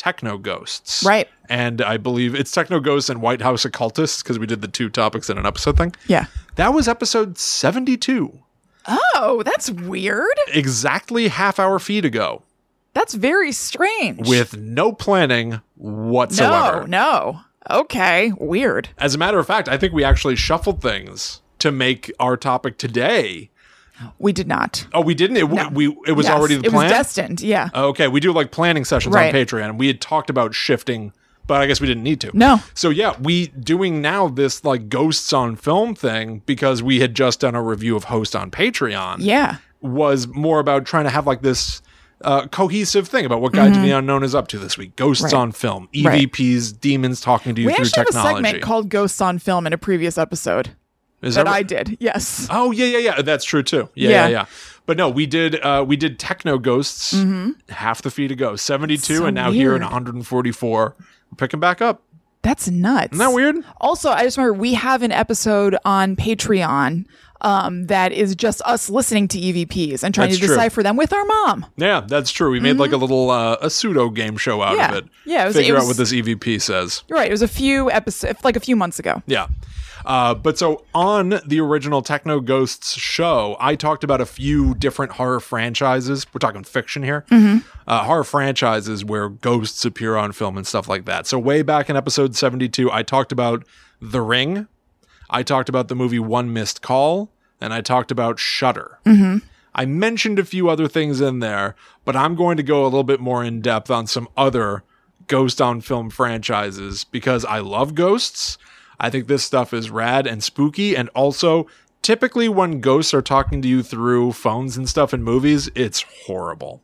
Techno Ghosts. Right. And I believe it's Techno Ghosts and White House Occultists, because we did the 2 topics in an episode thing. Yeah. That was episode 72. Oh, that's weird. Exactly half-hour feed ago. That's very strange. With no planning whatsoever. No. Okay, weird. As a matter of fact, I think we actually shuffled things to make our topic today. We did not. Oh, we didn't? It was already the plan? It was destined, yeah. Okay, we do like planning sessions on Patreon, and we had talked about shifting, but I guess we didn't need to. No. So yeah, we doing now this like Ghosts on Film thing, because we had just done a review of Host on Patreon. Yeah. Was more about trying to have like this cohesive thing about what Guide to the Unknown is up to this week. Ghosts on Film, EVPs, demons talking to you through technology. We actually have a segment called Ghosts on Film in a previous episode. Is that I did, yes. Oh, yeah. That's true, too. Yeah. But no, we did Techno Ghosts half the feed ago. 72, so and now weird. Here in 144. We're picking back up. That's nuts. Isn't that weird? Also, I just remember we have an episode on Patreon that is just us listening to EVPs and trying to decipher them with our mom. Yeah, that's true. We made like a little a pseudo game show out of it. Yeah, figure out what this EVP says. You're right. It was a few episodes, like a few months ago. Yeah. But so on the original Techno Ghosts show, I talked about a few different horror franchises. We're talking fiction here. Horror franchises where ghosts appear on film and stuff like that. So way back in episode 72, I talked about The Ring. I talked about the movie One Missed Call. And I talked about Shudder. I mentioned a few other things in there, but I'm going to go a little bit more in depth on some other ghost on film franchises because I love ghosts. I think this stuff is rad and spooky. And also, typically when ghosts are talking to you through phones and stuff in movies, it's horrible.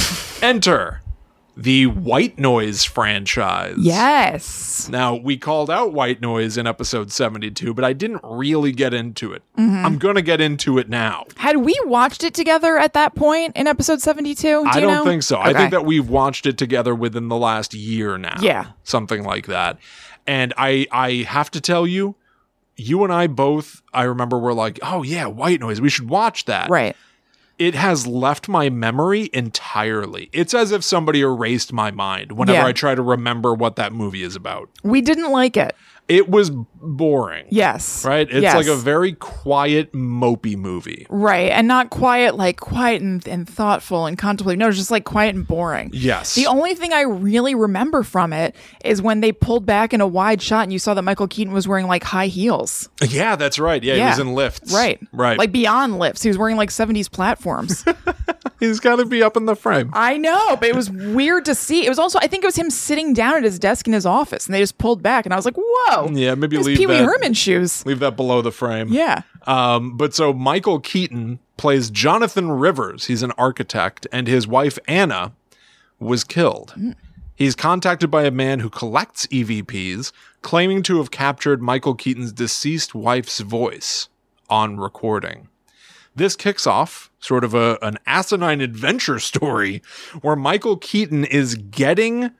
Enter the White Noise franchise. Yes. Now, we called out White Noise in episode 72, but I didn't really get into it. I'm going to get into it now. Had we watched it together at that point in episode 72? I don't think so. Okay. I think that we've watched it together within the last year now. Yeah. Something like that. And I have to tell you, you and I both, I remember were like, oh yeah, White Noise, we should watch that. Right. It has left my memory entirely. It's as if somebody erased my mind whenever I try to remember what that movie is about. We didn't like it. It was boring. Yes. Right? It's like a very quiet, mopey movie. Right. And not quiet, like quiet and thoughtful and contemplative. No, it's just like quiet and boring. Yes. The only thing I really remember from it is when they pulled back in a wide shot and you saw that Michael Keaton was wearing like high heels. Yeah, that's right. Yeah, he was in lifts. Right. Right. Like beyond lifts. He was wearing like 70s platforms. He's got to be up in the frame. I know, but it was weird to see. It was also, I think it was him sitting down at his desk in his office and they just pulled back and I was like, whoa. Yeah, maybe leave Pee Wee Herman shoes. Leave that below the frame. Yeah. But so Michael Keaton plays Jonathan Rivers. He's an architect and his wife Anna was killed. He's contacted by a man who collects EVPs, claiming to have captured Michael Keaton's deceased wife's voice on recording. This kicks off sort of an asinine adventure story where Michael Keaton is getting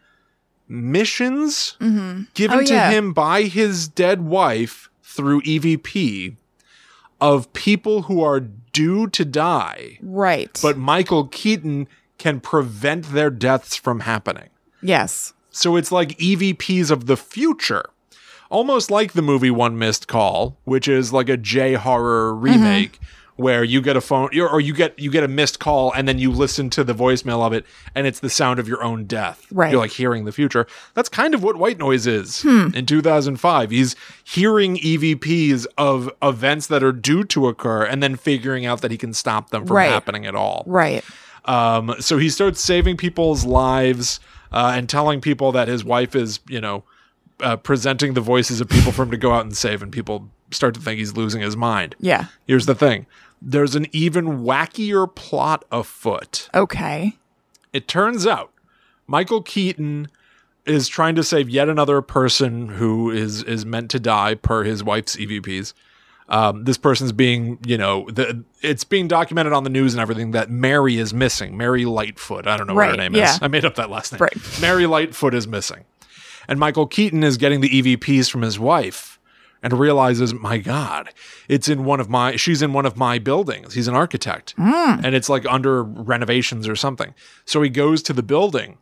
missions given to him by his dead wife through EVP of people who are due to die. Right. But Michael Keaton can prevent their deaths from happening. Yes. So it's like EVPs of the future. Almost like the movie One Missed Call, which is like a J-horror remake where you get a phone or you get a missed call and then you listen to the voicemail of it and it's the sound of your own death. Right. You're like hearing the future. That's kind of what White Noise is in 2005. He's hearing EVPs of events that are due to occur and then figuring out that he can stop them from happening at all. Right. So he starts saving people's lives and telling people that his wife is, presenting the voices of people for him to go out and save, and people start to think he's losing his mind. Yeah. Here's the thing. There's an even wackier plot afoot. Okay. It turns out Michael Keaton is trying to save yet another person who is meant to die per his wife's EVPs. This person's being, it's being documented on the news and everything that Mary is missing. Mary Lightfoot. I don't know what her name is. I made up that last name. Right. Mary Lightfoot is missing. And Michael Keaton is getting the EVPs from his wife and realizes, my God, she's in one of my buildings. He's an architect. And it's like under renovations or something. So he goes to the building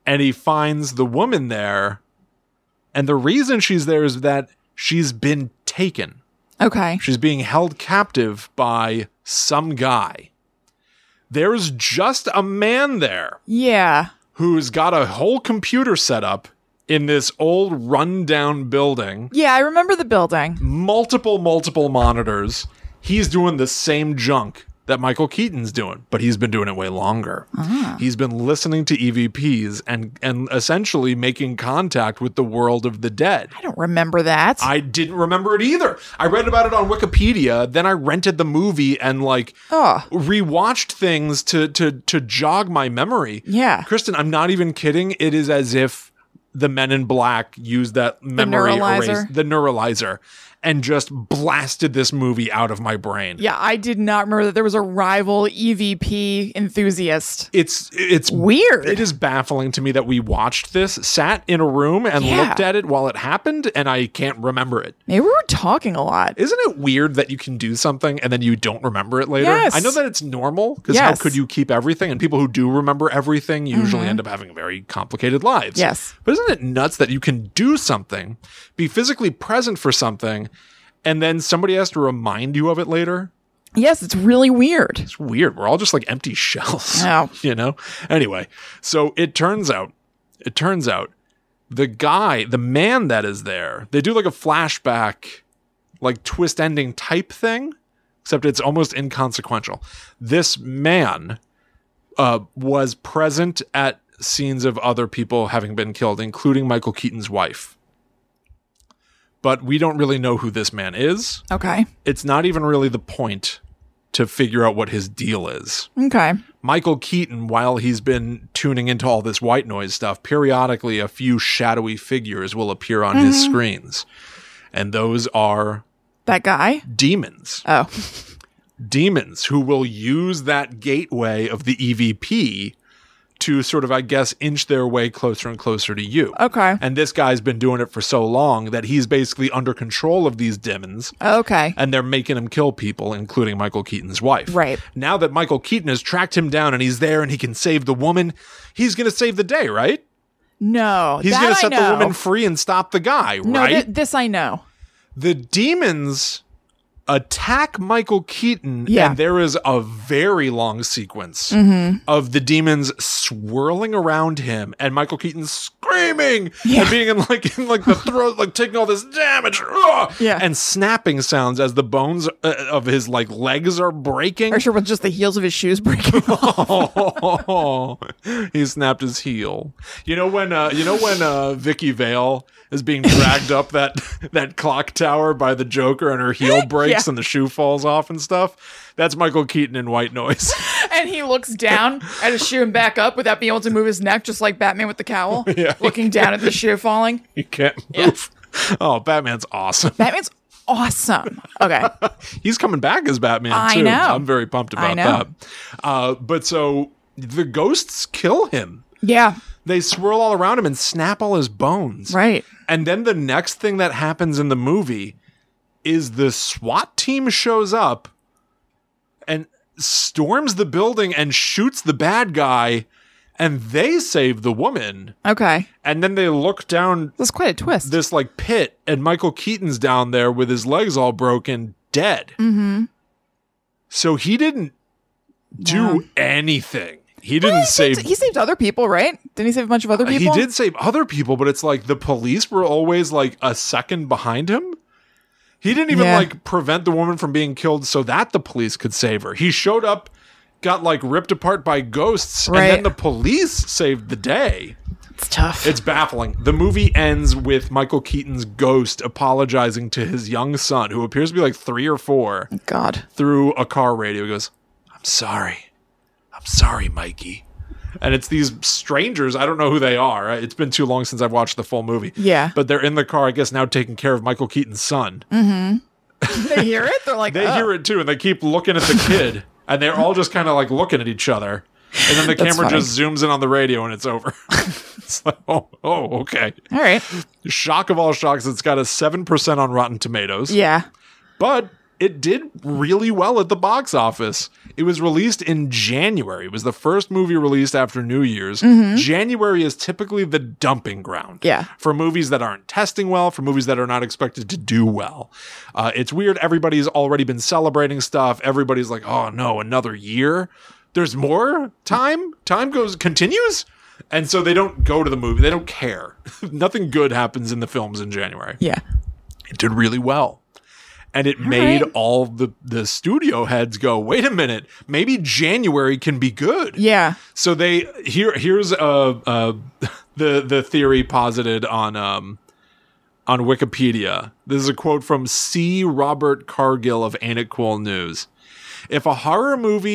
and he finds the woman there. And the reason she's there is that she's been taken. Okay. She's being held captive by some guy. There's just a man there. Yeah. Who's got a whole computer set up in this old rundown building. Yeah, I remember the building. Multiple monitors. He's doing the same junk that Michael Keaton's doing, but he's been doing it way longer. He's been listening to EVPs and essentially making contact with the world of the dead. I don't remember that. I didn't remember it either. I read about it on Wikipedia, then I rented the movie and rewatched things to jog my memory. Yeah. Kristen, I'm not even kidding. It is as if the Men in Black used that memory the neuralizer, and just blasted this movie out of my brain. Yeah, I did not remember that there was a rival EVP enthusiast. It's weird. It is baffling to me that we watched this, sat in a room and looked at it while it happened, and I can't remember it. Maybe we were talking a lot. Isn't it weird that you can do something and then you don't remember it later? Yes. I know that it's normal, because how could you keep everything? And people who do remember everything usually end up having very complicated lives. Yes. But isn't it nuts that you can do something, be physically present for something, and then somebody has to remind you of it later? Yes, it's really weird. It's weird. We're all just like empty shells. Oh. You know? Anyway, so it turns out the man that is there, they do like a flashback, like twist ending type thing, except it's almost inconsequential. This man was present at scenes of other people having been killed, including Michael Keaton's wife. But we don't really know who this man is. Okay. It's not even really the point to figure out what his deal is. Okay. Michael Keaton, while he's been tuning into all this white noise stuff, periodically a few shadowy figures will appear on his screens. And those are... that guy? Demons. Oh. Demons who will use that gateway of the EVP to sort of, I guess, inch their way closer and closer to you. Okay. And this guy's been doing it for so long that he's basically under control of these demons. Okay. And they're making him kill people, including Michael Keaton's wife. Right. Now that Michael Keaton has tracked him down and he's there and he can save the woman, he's going to save the day, right? No. He's going to set the woman free and stop the guy, right? No, this I know. The demons attack Michael Keaton, and there is a very long sequence of the demons swirling around him and Michael Keaton screaming and being in the throat, like taking all this damage, and snapping sounds as the bones of his legs are breaking. Or sure, with just the heels of his shoes breaking off. He snapped his heel. You know when Vicky Vale is being dragged up that clock tower by the Joker and her heel breaks and the shoe falls off and stuff? That's Michael Keaton in White Noise. And he looks down at his shoe and back up without being able to move his neck, just like Batman with the cowl, looking down at the shoe falling. He can't move. Yeah. Oh, Batman's awesome. Batman's awesome. Okay. He's coming back as Batman, too. I know. I'm very pumped about that. But so the ghosts kill him. Yeah. They swirl all around him and snap all his bones. Right. And then the next thing that happens in the movie is the SWAT team shows up and storms the building and shoots the bad guy, and they save the woman. Okay. And then they look down. That's quite a twist. This pit, and Michael Keaton's down there with his legs all broken, dead. Mm-hmm. So he didn't do anything. He didn't save... He saved other people, right? Didn't he save a bunch of other people? He did save other people, but it's like the police were always a second behind him. He didn't even prevent the woman from being killed so that the police could save her. He showed up, got ripped apart by ghosts, and then the police saved the day. It's tough. It's baffling. The movie ends with Michael Keaton's ghost apologizing to his young son, who appears to be 3 or 4. God. Through a car radio. He goes, I'm sorry, Mikey. And it's these strangers. I don't know who they are. It's been too long since I've watched the full movie. Yeah. But they're in the car, I guess, now taking care of Michael Keaton's son. Mm-hmm. They hear it? They're like, They hear it too, and they keep looking at the kid. And they're all just kind of looking at each other. And then the camera just zooms in on the radio and it's over. It's oh, okay. All right. Shock of all shocks, it's got a 7% on Rotten Tomatoes. Yeah. But it did really well at the box office. It was released in January. It was the first movie released after New Year's. January is typically the dumping ground for movies that aren't testing well, for movies that are not expected to do well. It's weird. Everybody's already been celebrating stuff. Everybody's like, oh no, another year? There's more time? Time continues? And so they don't go to the movie. They don't care. Nothing good happens in the films in January. Yeah. It did really well. And it made all the studio heads go, wait a minute, maybe January can be good. Yeah. So here's the theory posited on Wikipedia. This is a quote from C. Robert Cargill of Ain't It Cool News. If a horror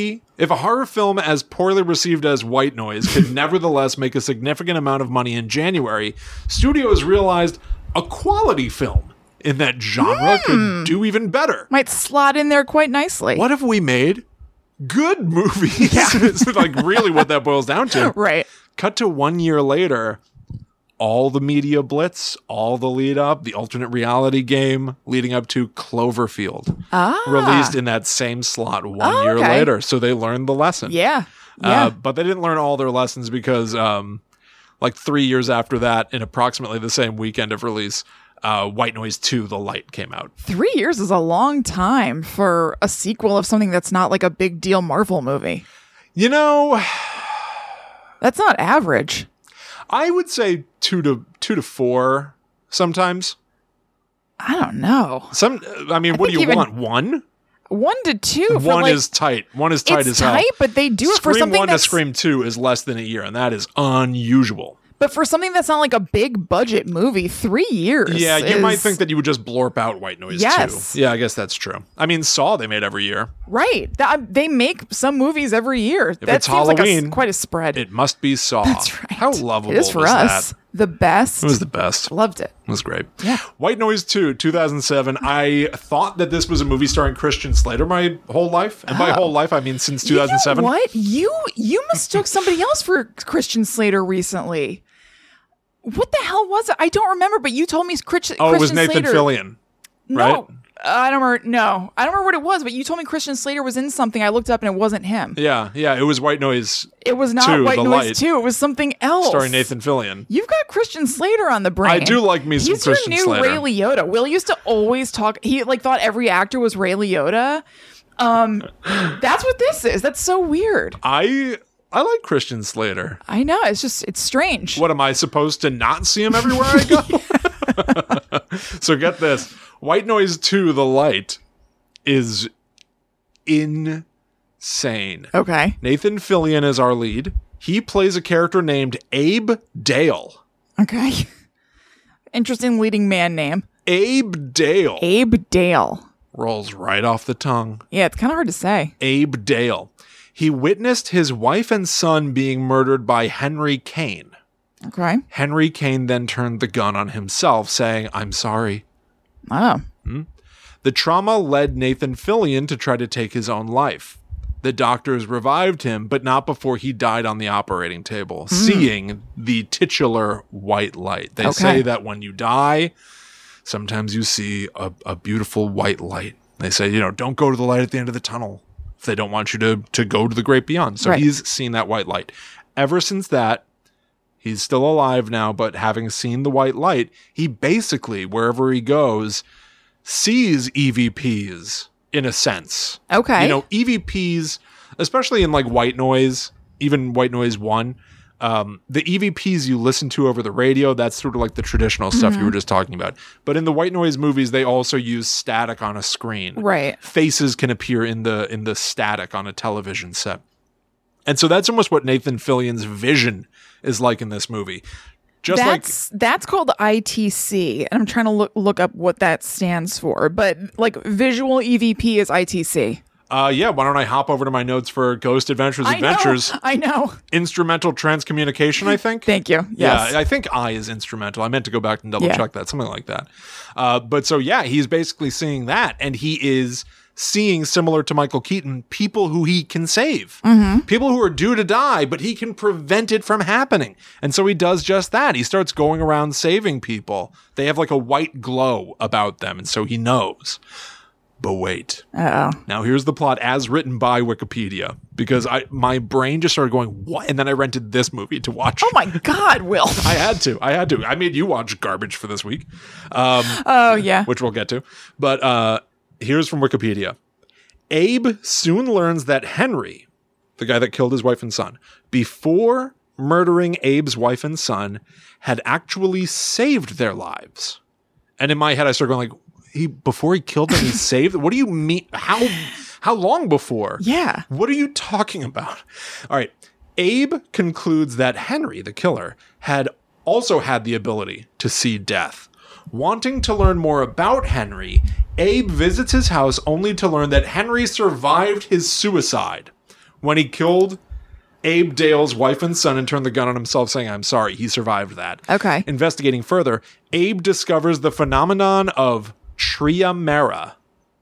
film as poorly received as White Noise could nevertheless make a significant amount of money in January, studios realized a quality film in that genre could do even better. Might slot in there quite nicely. What if we made good movies? Yeah. It's like really what that boils down to. Right. Cut to 1 year later, all the media blitz, all the lead up, the alternate reality game leading up to Cloverfield. Released in that same slot 1 year later. So they learned the lesson. Yeah. But they didn't learn all their lessons because like 3 years after that, in approximately the same weekend of release, White Noise 2, The Light came out. 3 years is a long time for a sequel of something that's not like a big deal Marvel movie. You know, that's not average. I would say 2 to 4 sometimes. I don't know. What do you want? 1? 1 to 2. One is tight. One is tight as hell. It's tight, but they do it for something Scream 1 to Scream 2 is less than a year, and that is unusual. But for something that's not like a big budget movie, 3 years. Yeah, you might think that you would just blorp out White Noise too. Yeah, I guess that's true. I mean, Saw they made every year. Right. They make some movies every year. If that it's seems Halloween, like quite a spread. It must be Saw. That's right. How lovable it is for us. That? The best. It was the best. Loved it. It was great. Yeah. White Noise 2, 2007. I thought that this was a movie starring Christian Slater my whole life. And by whole life, I mean since 2007. You know what? You mistook somebody else for Christian Slater recently. What the hell was it? I don't remember, but you told me Christian Slater. Oh, it was Nathan Fillion, right? No, I don't remember. No, I don't remember what it was, but you told me Christian Slater was in something. I looked up and it wasn't him. Yeah, it was White Noise. It was not White Noise 2. It was something else. Starring Nathan Fillion. You've got Christian Slater on the brain. I do like me some Christian Slater. He's your new Ray Liotta. Will used to always talk. He thought every actor was Ray Liotta. That's what this is. That's so weird. I like Christian Slater. I know. It's strange. What, am I supposed to not see him everywhere I go? So get this. White Noise 2, The Light is insane. Okay. Nathan Fillion is our lead. He plays a character named Abe Dale. Okay. Interesting leading man name. Abe Dale. Abe Dale. Rolls right off the tongue. Yeah, it's kind of hard to say. Abe Dale. He witnessed his wife and son being murdered by Henry Kane. Okay. Henry Kane then turned the gun on himself, saying, "I'm sorry." Oh. The trauma led Nathan Fillion to try to take his own life. The doctors revived him, but not before he died on the operating table, seeing the titular white light. They say that when you die, sometimes you see a beautiful white light. They say, don't go to the light at the end of the tunnel. They don't want you to go to the great beyond. So he's seen that white light. Ever since that, he's still alive now, but having seen the white light, he basically, wherever he goes, sees EVPs in a sense. Okay. EVPs, especially in like White Noise, even White Noise 1, the EVPs you listen to over the radio, that's sort of like the traditional stuff you were just talking about. But in the White Noise movies, they also use static on a screen. Right. Faces can appear in the static on a television set. And so that's almost what Nathan Fillion's vision is like in this movie. That's called ITC, and I'm trying to look up what that stands for. But like visual EVP is ITC. Yeah, why don't I hop over to my notes for Ghost Adventures Adventures? I know. Instrumental transcommunication, I think. Thank you. Yes. Yeah, I think I is instrumental. I meant to go back and double check that, something like that. But so, yeah, he's basically seeing that, and he is seeing, similar to Michael Keaton, people who he can save. People who are due to die, but he can prevent it from happening. And so he does just that. He starts going around saving people. They have like a white glow about them, and so he knows. But wait. Uh-oh. Now here's the plot as written by Wikipedia, because my brain just started going, what? And then I rented this movie to watch. Oh my God, Will. I had to. I made you watch garbage for this week. Oh, yeah. Which we'll get to. But here's from Wikipedia. Abe soon learns that Henry, the guy that killed his wife and son, before murdering Abe's wife and son, had actually saved their lives. And in my head, I started going like, before he killed them, he saved them? What do you mean? How long before? Yeah. What are you talking about? All right. Abe concludes that Henry, the killer, had also had the ability to see death. Wanting to learn more about Henry, Abe visits his house only to learn that Henry survived his suicide when he killed Abe Dale's wife and son and turned the gun on himself, saying, I'm sorry, he survived that. Okay. Investigating further, Abe discovers the phenomenon of Tria Mera,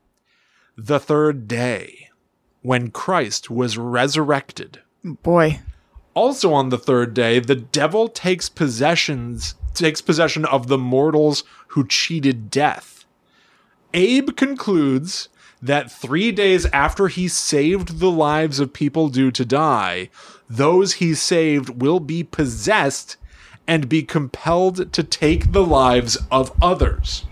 the third day, when Christ was resurrected. Boy. Also on the third day, the devil takes possession of the mortals who cheated death. Abe concludes that 3 days after he saved the lives of people due to die, those he saved will be possessed and be compelled to take the lives of others.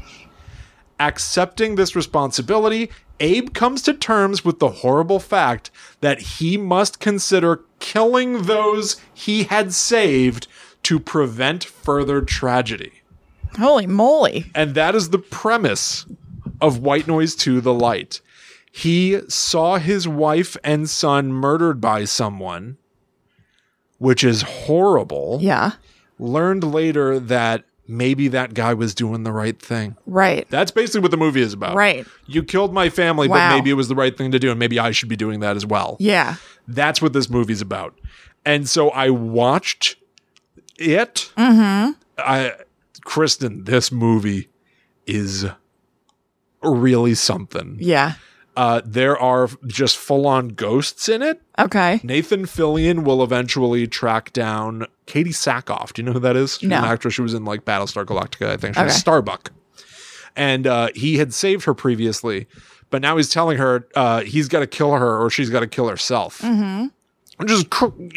Accepting this responsibility, Abe comes to terms with the horrible fact that he must consider killing those he had saved to prevent further tragedy. Holy moly. And that is the premise of White Noise 2: The Light. He saw his wife and son murdered by someone, which is horrible. Yeah. Learned later that maybe that guy was doing the right thing. Right. That's basically what the movie is about. Right. You killed my family, Wow. but maybe it was the right thing to do, and maybe I should be doing that as well. Yeah. That's what this movie's about. And so I watched it. Kristen, this movie is really something. Yeah. There are just full-on ghosts in it. Okay. Nathan Fillion will eventually track down Katie Sackhoff. Do you know who that is? She's No. an actress. She was in like Battlestar Galactica, I think. She was Okay. Starbuck. And he had saved her previously, but now he's telling her he's got to kill her or she's got to kill herself. Mm-hmm. Which is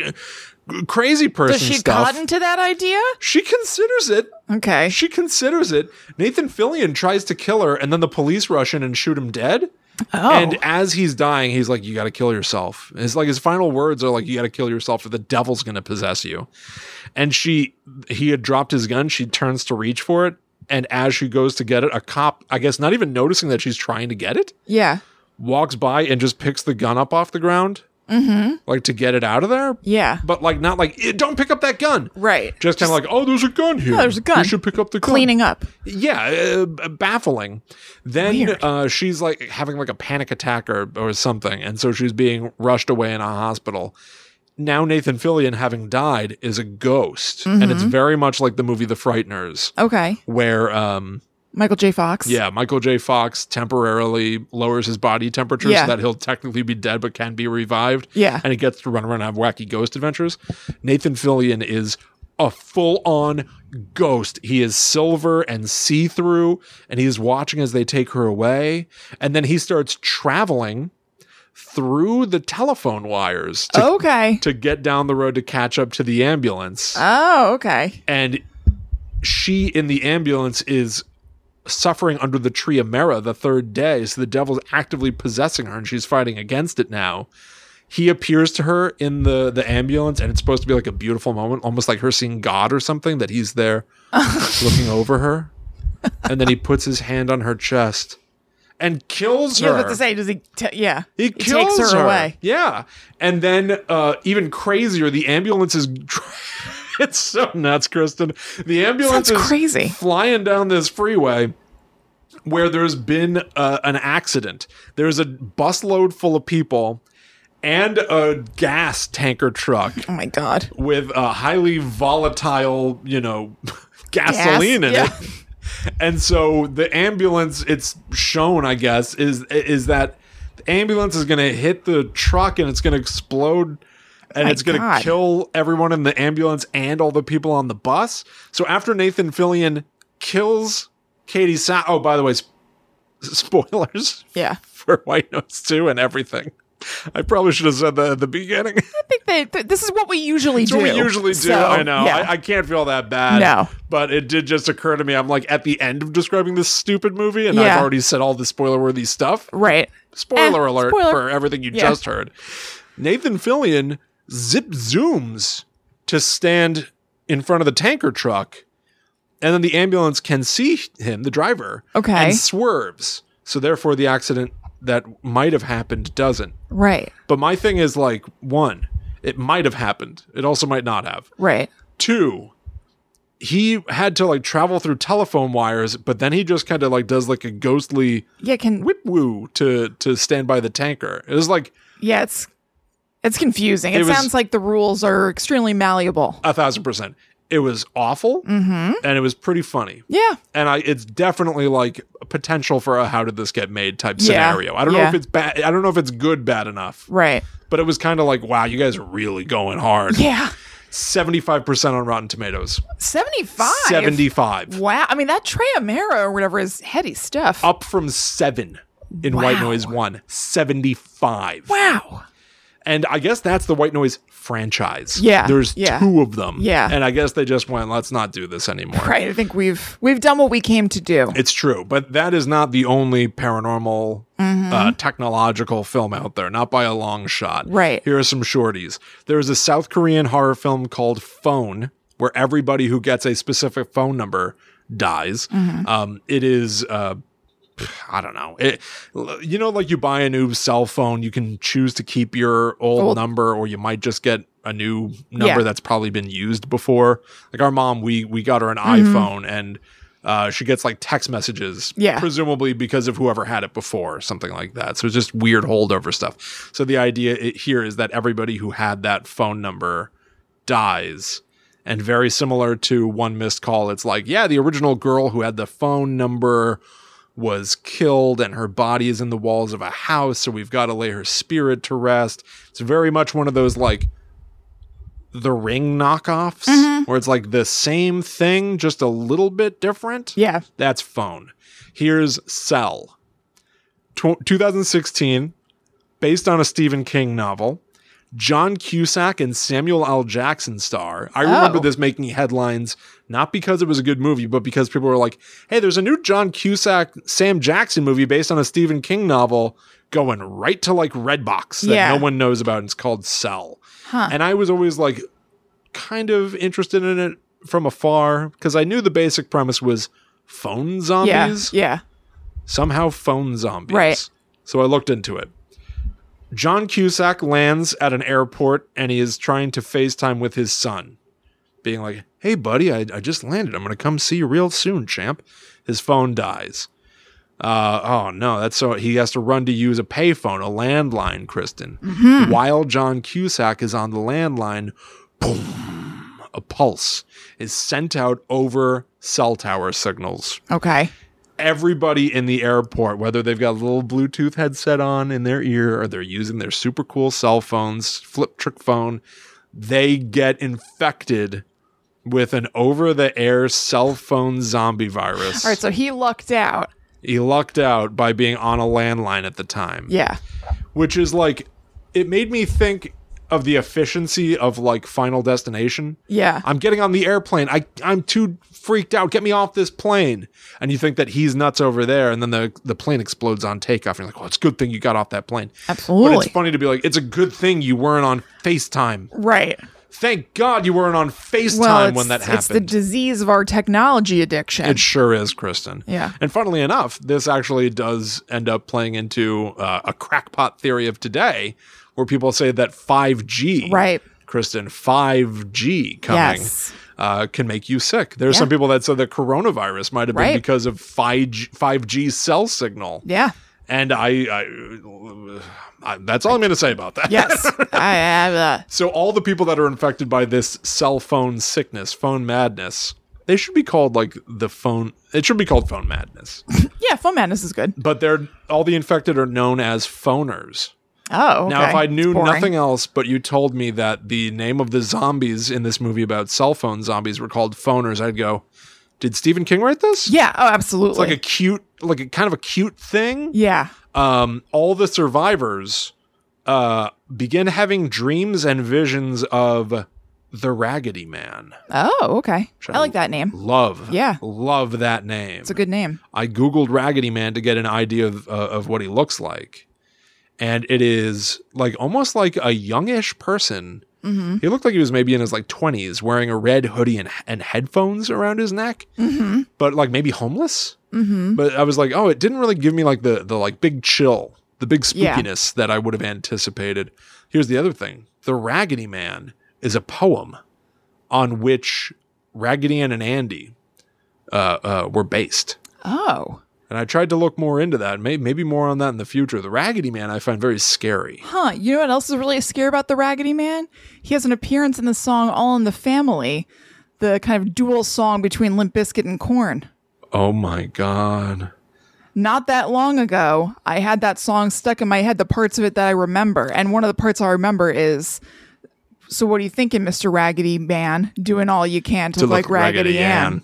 crazy person Does she stuff. cotton to that idea? She considers it. Okay. She considers it. Nathan Fillion tries to kill her, and then the police rush in and shoot him dead. Oh. And as he's dying, he's like, you got to kill yourself. It's like his final words are like, you got to kill yourself or the devil's going to possess you. And he had dropped his gun. She turns to reach for it. And as she goes to get it, a cop, I guess not even noticing that she's trying to get it, Yeah. walks by and just picks the gun up off the ground. Mm-hmm. Like to get it out of there. Yeah. But like, not like, don't pick up that gun. Right. Just kind of like, oh, there's a gun here. Oh, there's a gun. You should pick up the gun. Cleaning up. Yeah, baffling. Then Weird. she's like having like a panic attack or something, and so she's being rushed away in a hospital. Now Nathan Fillion, having died, is a ghost, and it's very much like the movie The Frighteners, Okay. where Michael J. Fox. yeah, Michael J. Fox temporarily lowers his body temperature Yeah. so that he'll technically be dead but can be revived. Yeah. And he gets to run around and have wacky ghost adventures. Nathan Fillion is a full-on ghost. He is silver and see-through, and he is watching as they take her away. And then he starts traveling through the telephone wires to get down the road to catch up to the ambulance. Oh, okay. And she, in the ambulance, is suffering under the Tria Mera the third day. So the devil's actively possessing her, and she's fighting against it now. He appears to her in the ambulance, and it's supposed to be like a beautiful moment, almost like her seeing God or something, that he's there looking over her. And then he puts his hand on her chest and kills her. Yeah, what to say? Does he? He kills takes her away. Yeah. And then even crazier, the ambulance is... It's so nuts, Kristen. The ambulance Sounds is crazy. flying down this freeway where there's been an accident. There's a busload full of people and a gas tanker truck Oh my God. with a highly volatile, gasoline in it. And so the ambulance, it's shown, I guess, is that the ambulance is going to hit the truck and it's going to explode. And it's going to kill everyone in the ambulance and all the people on the bus. So after Nathan Fillion kills Katie oh, by the way, spoilers. Yeah. For White Noise 2 and everything. I probably should have said that at the beginning. I think this is what we usually do. What we usually do. So, I know. Yeah. I can't feel that bad. No. But it did just occur to me. I'm like at the end of describing this stupid movie, and I've already said all the spoiler-worthy stuff. Right. Spoiler alert for everything you just heard. Nathan Fillion zooms to stand in front of the tanker truck, and then the ambulance can see him, the driver, and swerves. So therefore, the accident that might have happened doesn't. Right. But my thing is like, 1, it might have happened. It also might not have. Right. 2, he had to like travel through telephone wires, but then he just kind of like does like a ghostly whip woo to stand by the tanker. It was like, it's confusing. It sounds like the rules are extremely malleable. 1,000%. It was awful, and it was pretty funny. Yeah. And it's definitely like a potential for a how did this get made type scenario. I don't know if it's bad. I don't know if it's good bad enough. Right. But it was kind of like, wow, you guys are really going hard. Yeah. 75% on Rotten Tomatoes. 75? 75. Wow. I mean, that Trey Amara or whatever is heady stuff. Up from 7 in White Noise 1. 75. Wow. And I guess that's the White Noise franchise. Yeah. There's 2 of them. Yeah. And I guess they just went, let's not do this anymore. Right. I think we've done what we came to do. It's true. But that is not the only paranormal technological film out there. Not by a long shot. Right. Here are some shorties. There's a South Korean horror film called Phone, where everybody who gets a specific phone number dies. It is... I don't know. Like you buy a new cell phone, you can choose to keep your old number, or you might just get a new number that's probably been used before. Like our mom, we got her an iPhone, and she gets like text messages, presumably because of whoever had it before, something like that. So it's just weird holdover stuff. So the idea here is that everybody who had that phone number dies. And very similar to One Missed Call, it's like, the original girl who had the phone number was killed and her body is in the walls of a house, so we've got to lay her spirit to rest. It's very much one of those like The Ring knockoffs where it's like the same thing, just a little bit different. Yeah. That's Phone. Here's Cell. 2016, based on a Stephen King novel. John Cusack and Samuel L. Jackson star. I remember this making headlines, not because it was a good movie, but because people were like, hey, there's a new John Cusack, Sam Jackson movie based on a Stephen King novel going right to like Redbox that no one knows about. And it's called Cell. And I was always like kind of interested in it from afar because I knew the basic premise was phone zombies. Yeah. Somehow phone zombies. Right. So I looked into it. John Cusack lands at an airport and he is trying to FaceTime with his son, being like, hey, buddy, I just landed. I'm going to come see you real soon, champ. His phone dies. Oh, no, that's so he has to run to use a payphone, a landline, Kristen. While John Cusack is on the landline, boom, a pulse is sent out over cell tower signals. Okay. Everybody in the airport, whether they've got a little Bluetooth headset on in their ear or they're using their super cool cell phones, flip trick phone, they get infected with an over-the-air cell phone zombie virus. All right, so he lucked out. He lucked out by being on a landline at the time. Yeah. Which is like, it made me think of the efficiency of like Final Destination. Yeah. I'm getting on the airplane. I'm too freaked out. Get me off this plane. And you think that he's nuts over there, and then the plane explodes on takeoff. And you're like, well, it's a good thing you got off that plane. Absolutely. But it's funny to be like, it's a good thing you weren't on FaceTime. Right. Thank God you weren't on FaceTime when that happened. It's the disease of our technology addiction. It sure is, Kristen. Yeah. And funnily enough, this actually does end up playing into a crackpot theory of today, where people say that 5G, right, Kristen, 5G coming can make you sick. There's some people that said that coronavirus might have been because of 5G cell signal. Yeah. And I that's all I'm going to say about that. Yes. I have So all the people that are infected by this cell phone sickness, phone madness, they should be called like it should be called phone madness. Yeah, phone madness is good. But all the infected are known as phoners. Oh, okay. Now, if I knew nothing else, but you told me that the name of the zombies in this movie about cell phone zombies were called phoners, I'd go, did Stephen King write this? Yeah. Oh, absolutely. It's like a cute, like a kind of a cute thing. Yeah. All the survivors begin having dreams and visions of the Raggedy Man. Oh, okay. I like that name. Love that name. It's a good name. I Googled Raggedy Man to get an idea of what he looks like. And it is like almost like a youngish person. Mm-hmm. He looked like he was maybe in his like 20s, wearing a red hoodie and headphones around his neck, but like maybe homeless. Mm-hmm. But I was like, oh, it didn't really give me like the like big chill, the big spookiness that I would have anticipated. Here's the other thing. The Raggedy Man is a poem on which Raggedy Ann and Andy were based. Oh. And I tried to look more into that. Maybe more on that in the future. The Raggedy Man I find very scary. Huh. You know what else is really scary about the Raggedy Man? He has an appearance in the song All in the Family, the kind of dual song between Limp Bizkit and Korn. Oh my God. Not that long ago, I had that song stuck in my head, the parts of it that I remember. And one of the parts I remember is, so what are you thinking, Mr. Raggedy Man? Doing all you can to look like Raggedy Ann.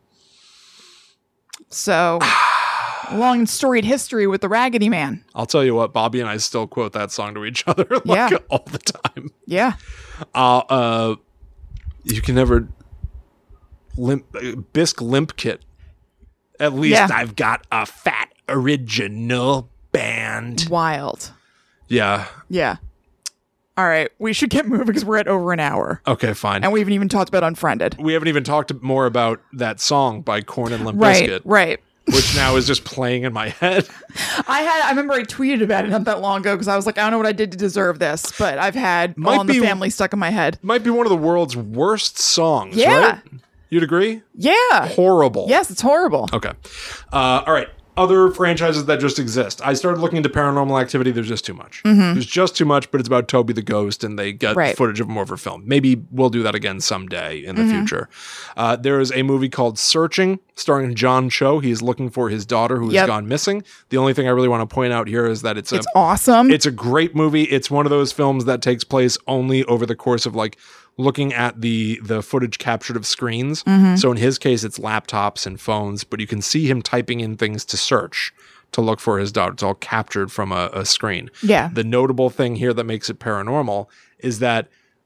So... long and storied history with the Raggedy Man. I'll tell you what, Bobby and I still quote that song to each other all the time. Yeah. You can never Bisque Limp Kit. At least I've got a fat original band. Wild. Yeah. Yeah. All right, we should get moving because we're at over an hour. Okay, fine. And we haven't even talked about Unfriended. We haven't even talked more about that song by Korn and Limp Bizkit. Right. Which now is just playing in my head. I remember I tweeted about it not that long ago because I was like, I don't know what I did to deserve this, but I've had All in the Family stuck in my head. Might be one of the world's worst songs, right? You'd agree? Yeah. Horrible. Yes, it's horrible. Okay. All right. Other franchises that just exist. I started looking into Paranormal Activity. There's just too much. Mm-hmm. There's just too much, but it's about Toby the Ghost, and they got footage of him over film. Maybe we'll do that again someday in the future. There is a movie called Searching, starring John Cho. He is looking for his daughter who has gone missing. The only thing I really want to point out here is that it's awesome. It's a great movie. It's one of those films that takes place only over the course of like looking at the footage captured of screens. Mm-hmm. So in his case, it's laptops and phones, but you can see him typing in things to search to look for his daughter. It's all captured from a screen. Yeah. The notable thing here that makes it paranormal is that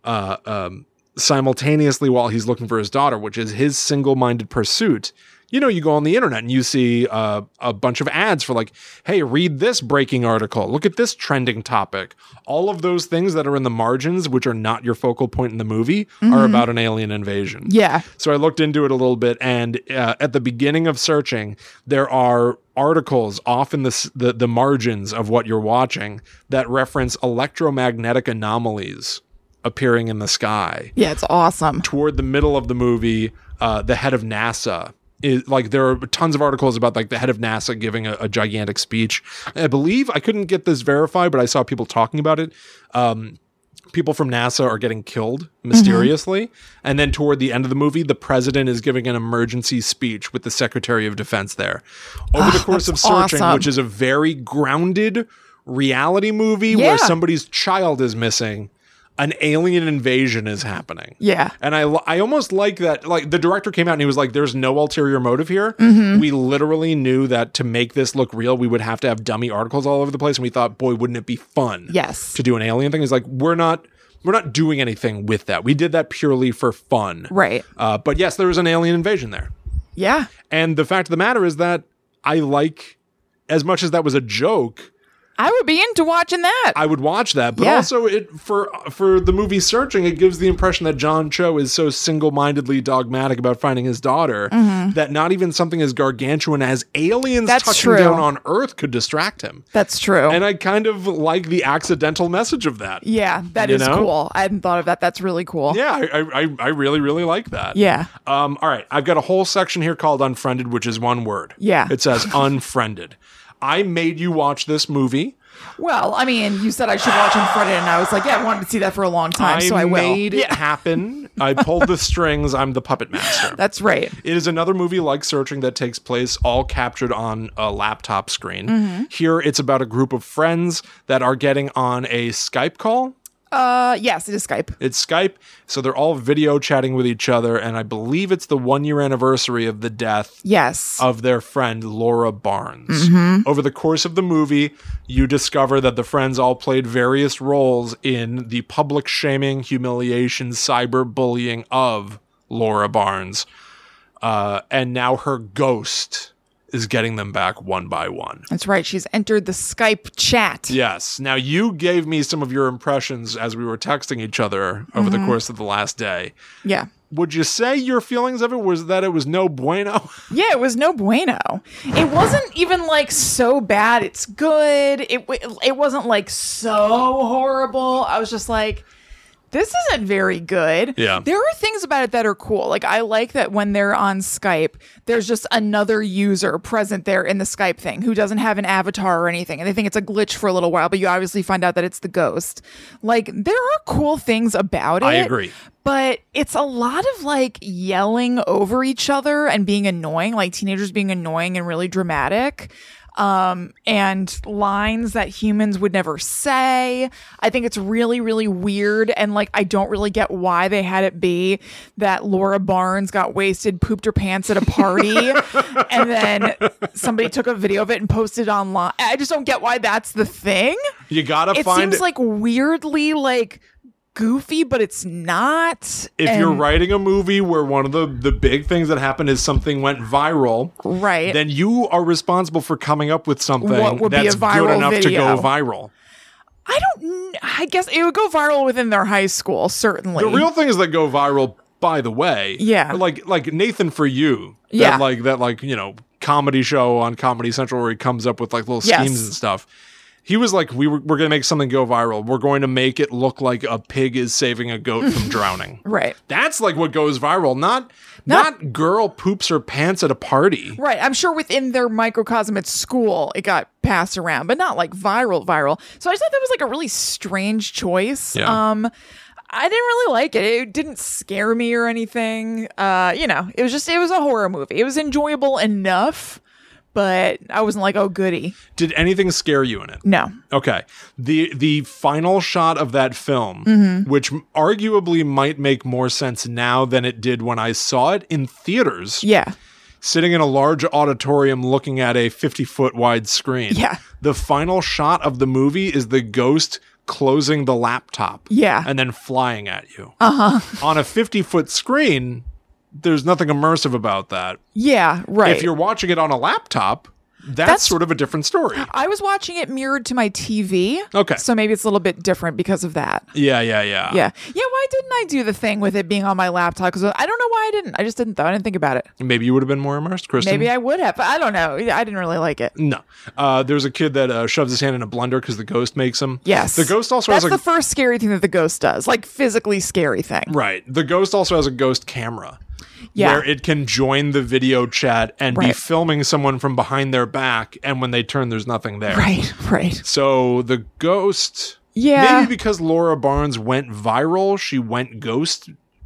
simultaneously while he's looking for his daughter, which is his single-minded pursuit, you know, you go on the internet and you see a bunch of ads for like, hey, read this breaking article. Look at this trending topic. All of those things that are in the margins, which are not your focal point in the movie, are about an alien invasion. Yeah. So I looked into it a little bit, and at the beginning of Searching, there are articles off in the margins of what you're watching that reference electromagnetic anomalies appearing in the sky. Yeah, it's awesome. Toward the middle of the movie, the head of NASA is like, there are tons of articles about like the head of NASA giving a gigantic speech. I believe, I couldn't get this verified, but I saw people talking about it. People from NASA are getting killed mysteriously. And then toward the end of the movie, the president is giving an emergency speech with the Secretary of Defense there. Over the course of Searching, which is a very grounded reality movie where somebody's child is missing, an alien invasion is happening. Yeah. And I almost like that. Like, the director came out and he was like, there's no ulterior motive here. Mm-hmm. We literally knew that to make this look real, we would have to have dummy articles all over the place. And we thought, boy, wouldn't it be fun to do an alien thing? He's like, we're not doing anything with that. We did that purely for fun. Right. But yes, there was an alien invasion there. Yeah. And the fact of the matter is that I like, as much as that was a joke, I would be into watching that. I would watch that, but also for the movie Searching, it gives the impression that John Cho is so single-mindedly dogmatic about finding his daughter that not even something as gargantuan as aliens touching down on Earth could distract him. That's true. And I kind of like the accidental message of that. Yeah, that is cool. I hadn't thought of that. That's really cool. Yeah, I really, really like that. Yeah. All right, I've got a whole section here called Unfriended, which is one word. Yeah. It says Unfriended. I made you watch this movie. Well, I mean, you said I should watch Unfriended, and I was like, yeah, I wanted to see that for a long time, so I will. I made it happen. I pulled the strings. I'm the puppet master. That's right. It is another movie like Searching that takes place all captured on a laptop screen. Mm-hmm. Here, it's about a group of friends that are getting on a Skype call. Yes, it is Skype. It's Skype. So they're all video chatting with each other. And I believe it's the 1-year anniversary of the death of their friend, Laura Barnes. Over the course of the movie, you discover that the friends all played various roles in the public shaming, humiliation, cyberbullying of Laura Barnes. And now her ghost is getting them back one by one. That's right. She's entered the Skype chat. Yes. Now, you gave me some of your impressions as we were texting each other over the course of the last day. Yeah. Would you say your feelings of it was that it was no bueno? Yeah, it was no bueno. It wasn't even like so bad it's good. It wasn't like so horrible. I was just like, this isn't very good. Yeah. There are things about it that are cool. Like, I like that when they're on Skype, there's just another user present there in the Skype thing who doesn't have an avatar or anything. And they think it's a glitch for a little while, but you obviously find out that it's the ghost. Like, there are cool things about it. I agree. But it's a lot of like yelling over each other and being annoying, like teenagers being annoying and really dramatic. And lines that humans would never say. I think it's really, really weird. And like, I don't really get why they had it be that Laura Barnes got wasted, pooped her pants at a party, and then somebody took a video of it and posted it online. I just don't get why that's the thing. You gotta it find seems like weirdly like goofy, but it's not. If you're writing a movie where one of the big things that happened is something went viral, right, then you are responsible for coming up with something that's good enough to go viral. I guess it would go viral within their high school, certainly. The real things that go viral, by the way, like Nathan For You, that you know, comedy show on Comedy Central where he comes up with like little schemes and stuff. He was like, we're going to make something go viral. We're going to make it look like a pig is saving a goat from drowning. Right. That's like what goes viral, not girl poops her pants at a party. Right. I'm sure within their microcosm at school, it got passed around, but not like viral. So I just thought that was like a really strange choice. Yeah. I didn't really like it. It didn't scare me or anything. You know, it was a horror movie. It was enjoyable enough, but I wasn't like, oh, goody. Did anything scare you in it? No. Okay. The final shot of that film, which arguably might make more sense now than it did when I saw it in theaters. Yeah. Sitting in a large auditorium looking at a 50-foot wide screen. Yeah. The final shot of the movie is the ghost closing the laptop. Yeah. And then flying at you. Uh-huh. On a 50-foot screen, there's nothing immersive about that. Yeah, right. If you're watching it on a laptop, that's sort of a different story. I was watching it mirrored to my TV. Okay. So maybe it's a little bit different because of that. Yeah. Yeah, why didn't I do the thing with it being on my laptop? Because I don't know why I didn't. I just didn't, though. I didn't think about it. Maybe you would have been more immersed, Kristen. Maybe I would have, but I don't know. I didn't really like it. No. There's a kid that shoves his hand in a blender because the ghost makes him. Yes. The ghost also has the first scary thing that the ghost does, like physically scary thing. Right. The ghost also has a ghost camera. Yeah. Where it can join the video chat and be filming someone from behind their back, and when they turn, there's nothing there. Right. So the ghost... Yeah. Maybe because Laura Barnes went viral, she went ghost...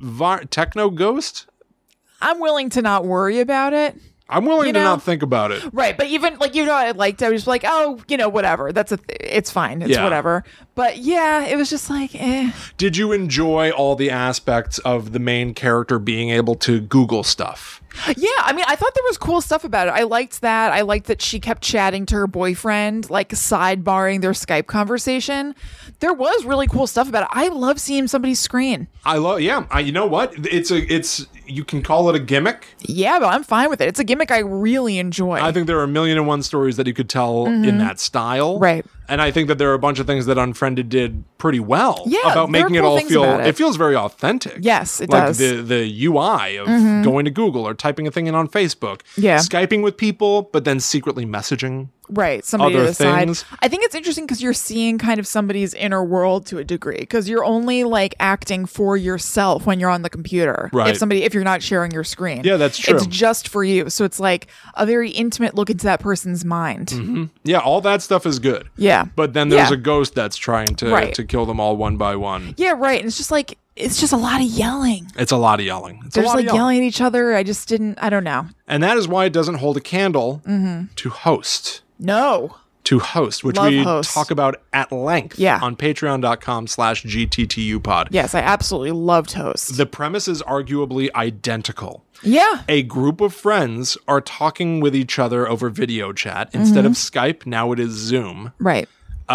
techno ghost? I'm willing to not worry about it. I'm willing to not think about it. Right, but even, like, I liked it. I was just like, oh, whatever. It's fine. It's whatever. But, yeah, it was just like, eh. Did you enjoy all the aspects of the main character being able to Google stuff? Yeah, I mean, I thought there was cool stuff about it. I liked that. I liked that she kept chatting to her boyfriend, like sidebarring their Skype conversation. There was really cool stuff about it. I love seeing somebody's screen. You know what? It's you can call it a gimmick. Yeah, but I'm fine with it. It's a gimmick I really enjoy. I think there are 1,000,001 stories that you could tell in that style. Right. And I think that there are a bunch of things that Unfriended did pretty well about making it cool all feel. It feels very authentic. Yes, it does. Like the UI of going to Google or typing a thing in on Facebook. Yeah. Skyping with people, but then secretly messaging. Right, somebody other to the things. side. I think it's interesting because you're seeing kind of somebody's inner world to a degree because you're only like acting for yourself when you're on the computer. Right. If you're not sharing your screen. Yeah, that's true. It's just for you. So it's like a very intimate look into that person's mind. Mm-hmm. Yeah, all that stuff is good. Yeah. But then there's a ghost that's trying to kill them all one by one. Yeah, right. And it's just like, it's just a lot of yelling. It's a lot of yelling. They're just like yelling at each other. I don't know. And that is why it doesn't hold a candle to Host. No. to Host, which we talk about at length on patreon.com/GTTUpod. Yes, I absolutely loved Host. The premise is arguably identical. Yeah. A group of friends are talking with each other over video chat. Instead of Skype, now it is Zoom. Right.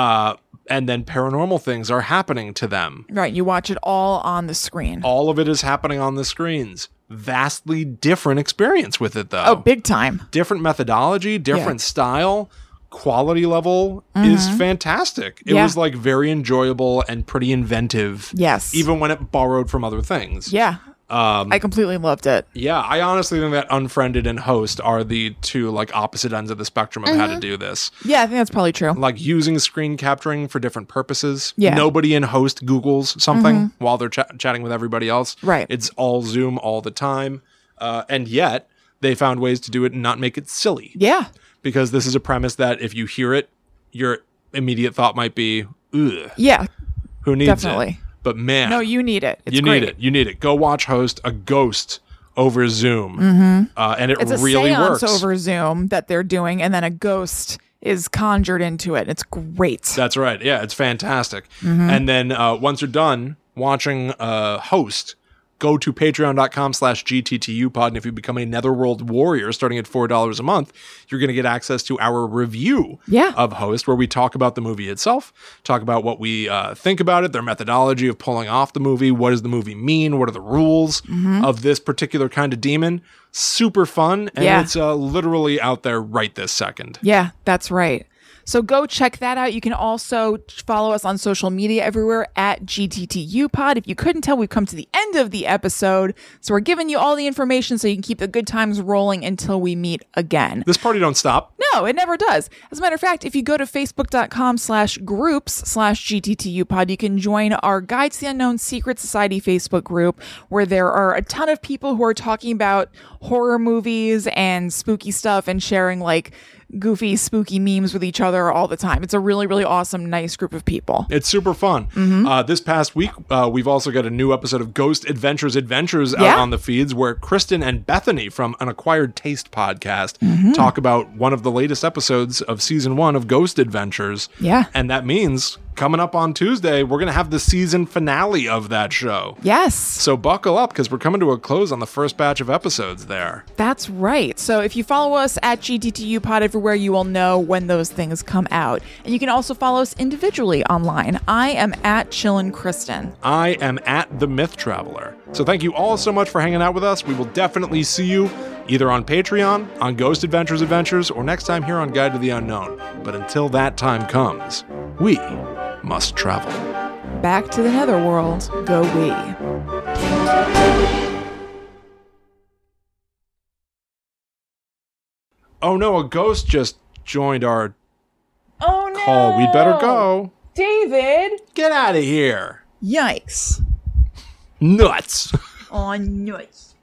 And then paranormal things are happening to them. Right. You watch it all on the screen. All of it is happening on the screens. Vastly different experience with it, though. Oh, big time. Different methodology, different style. Quality level is fantastic. It was like very enjoyable and pretty inventive. Yes. Even when it borrowed from other things. Yeah. I completely loved it. Yeah, I honestly think that Unfriended and Host are the two like opposite ends of the spectrum of how to do this. Yeah, I think that's probably true. Like using screen capturing for different purposes. Yeah. Nobody in Host Googles something while they're chatting with everybody else. Right. It's all Zoom all the time. And yet they found ways to do it and not make it silly. Yeah. Because this is a premise that if you hear it, your immediate thought might be, ugh. Yeah. Who needs definitely. it? But man. No, you need it. It's you great. need it. You need it. Go watch Host, a ghost over Zoom. And it's really a seance works. over Zoom that they're doing, and then a ghost is conjured into it. It's great. That's right. Yeah, it's fantastic. And then once you're done watching Host, go to patreon.com/GTTUpod. And if you become a Netherworld warrior starting at $4 a month, you're going to get access to our review of Host, where we talk about the movie itself, talk about what we think about it, their methodology of pulling off the movie, what does the movie mean, what are the rules of this particular kind of demon. Super fun, and it's literally out there right this second. Yeah, that's right. So go check that out. You can also follow us on social media everywhere at GTTUpod. If you couldn't tell, we've come to the end of the episode. So we're giving you all the information so you can keep the good times rolling until we meet again. This party don't stop. No, it never does. As a matter of fact, if you go to facebook.com/groups/GTTUpod, you can join our Guide to the Unknown Secret Society Facebook group, where there are a ton of people who are talking about horror movies and spooky stuff and sharing like goofy, spooky memes with each other all the time. It's a really, really awesome, nice group of people. It's super fun. This past week, we've also got a new episode of Ghost Adventures out on the feeds, where Kristen and Bethany from An Acquired Taste podcast talk about one of the latest episodes of season 1 of Ghost Adventures. Yeah. And that means coming up on Tuesday, we're going to have the season finale of that show. Yes. So buckle up, because we're coming to a close on the first batch of episodes there. That's right. So if you follow us at GTTUpod everywhere, you will know when those things come out. And you can also follow us individually online. I am at Chillin' Kristen. I am at The Myth Traveler. So thank you all so much for hanging out with us. We will definitely see you either on Patreon, on Ghost Adventures, or next time here on Guide to the Unknown. But until that time comes, we must travel. Back to the Netherworld go we. Oh no, a ghost just joined our call. We'd better go. David! Get out of here. Yikes. Nuts. Oh, nuts.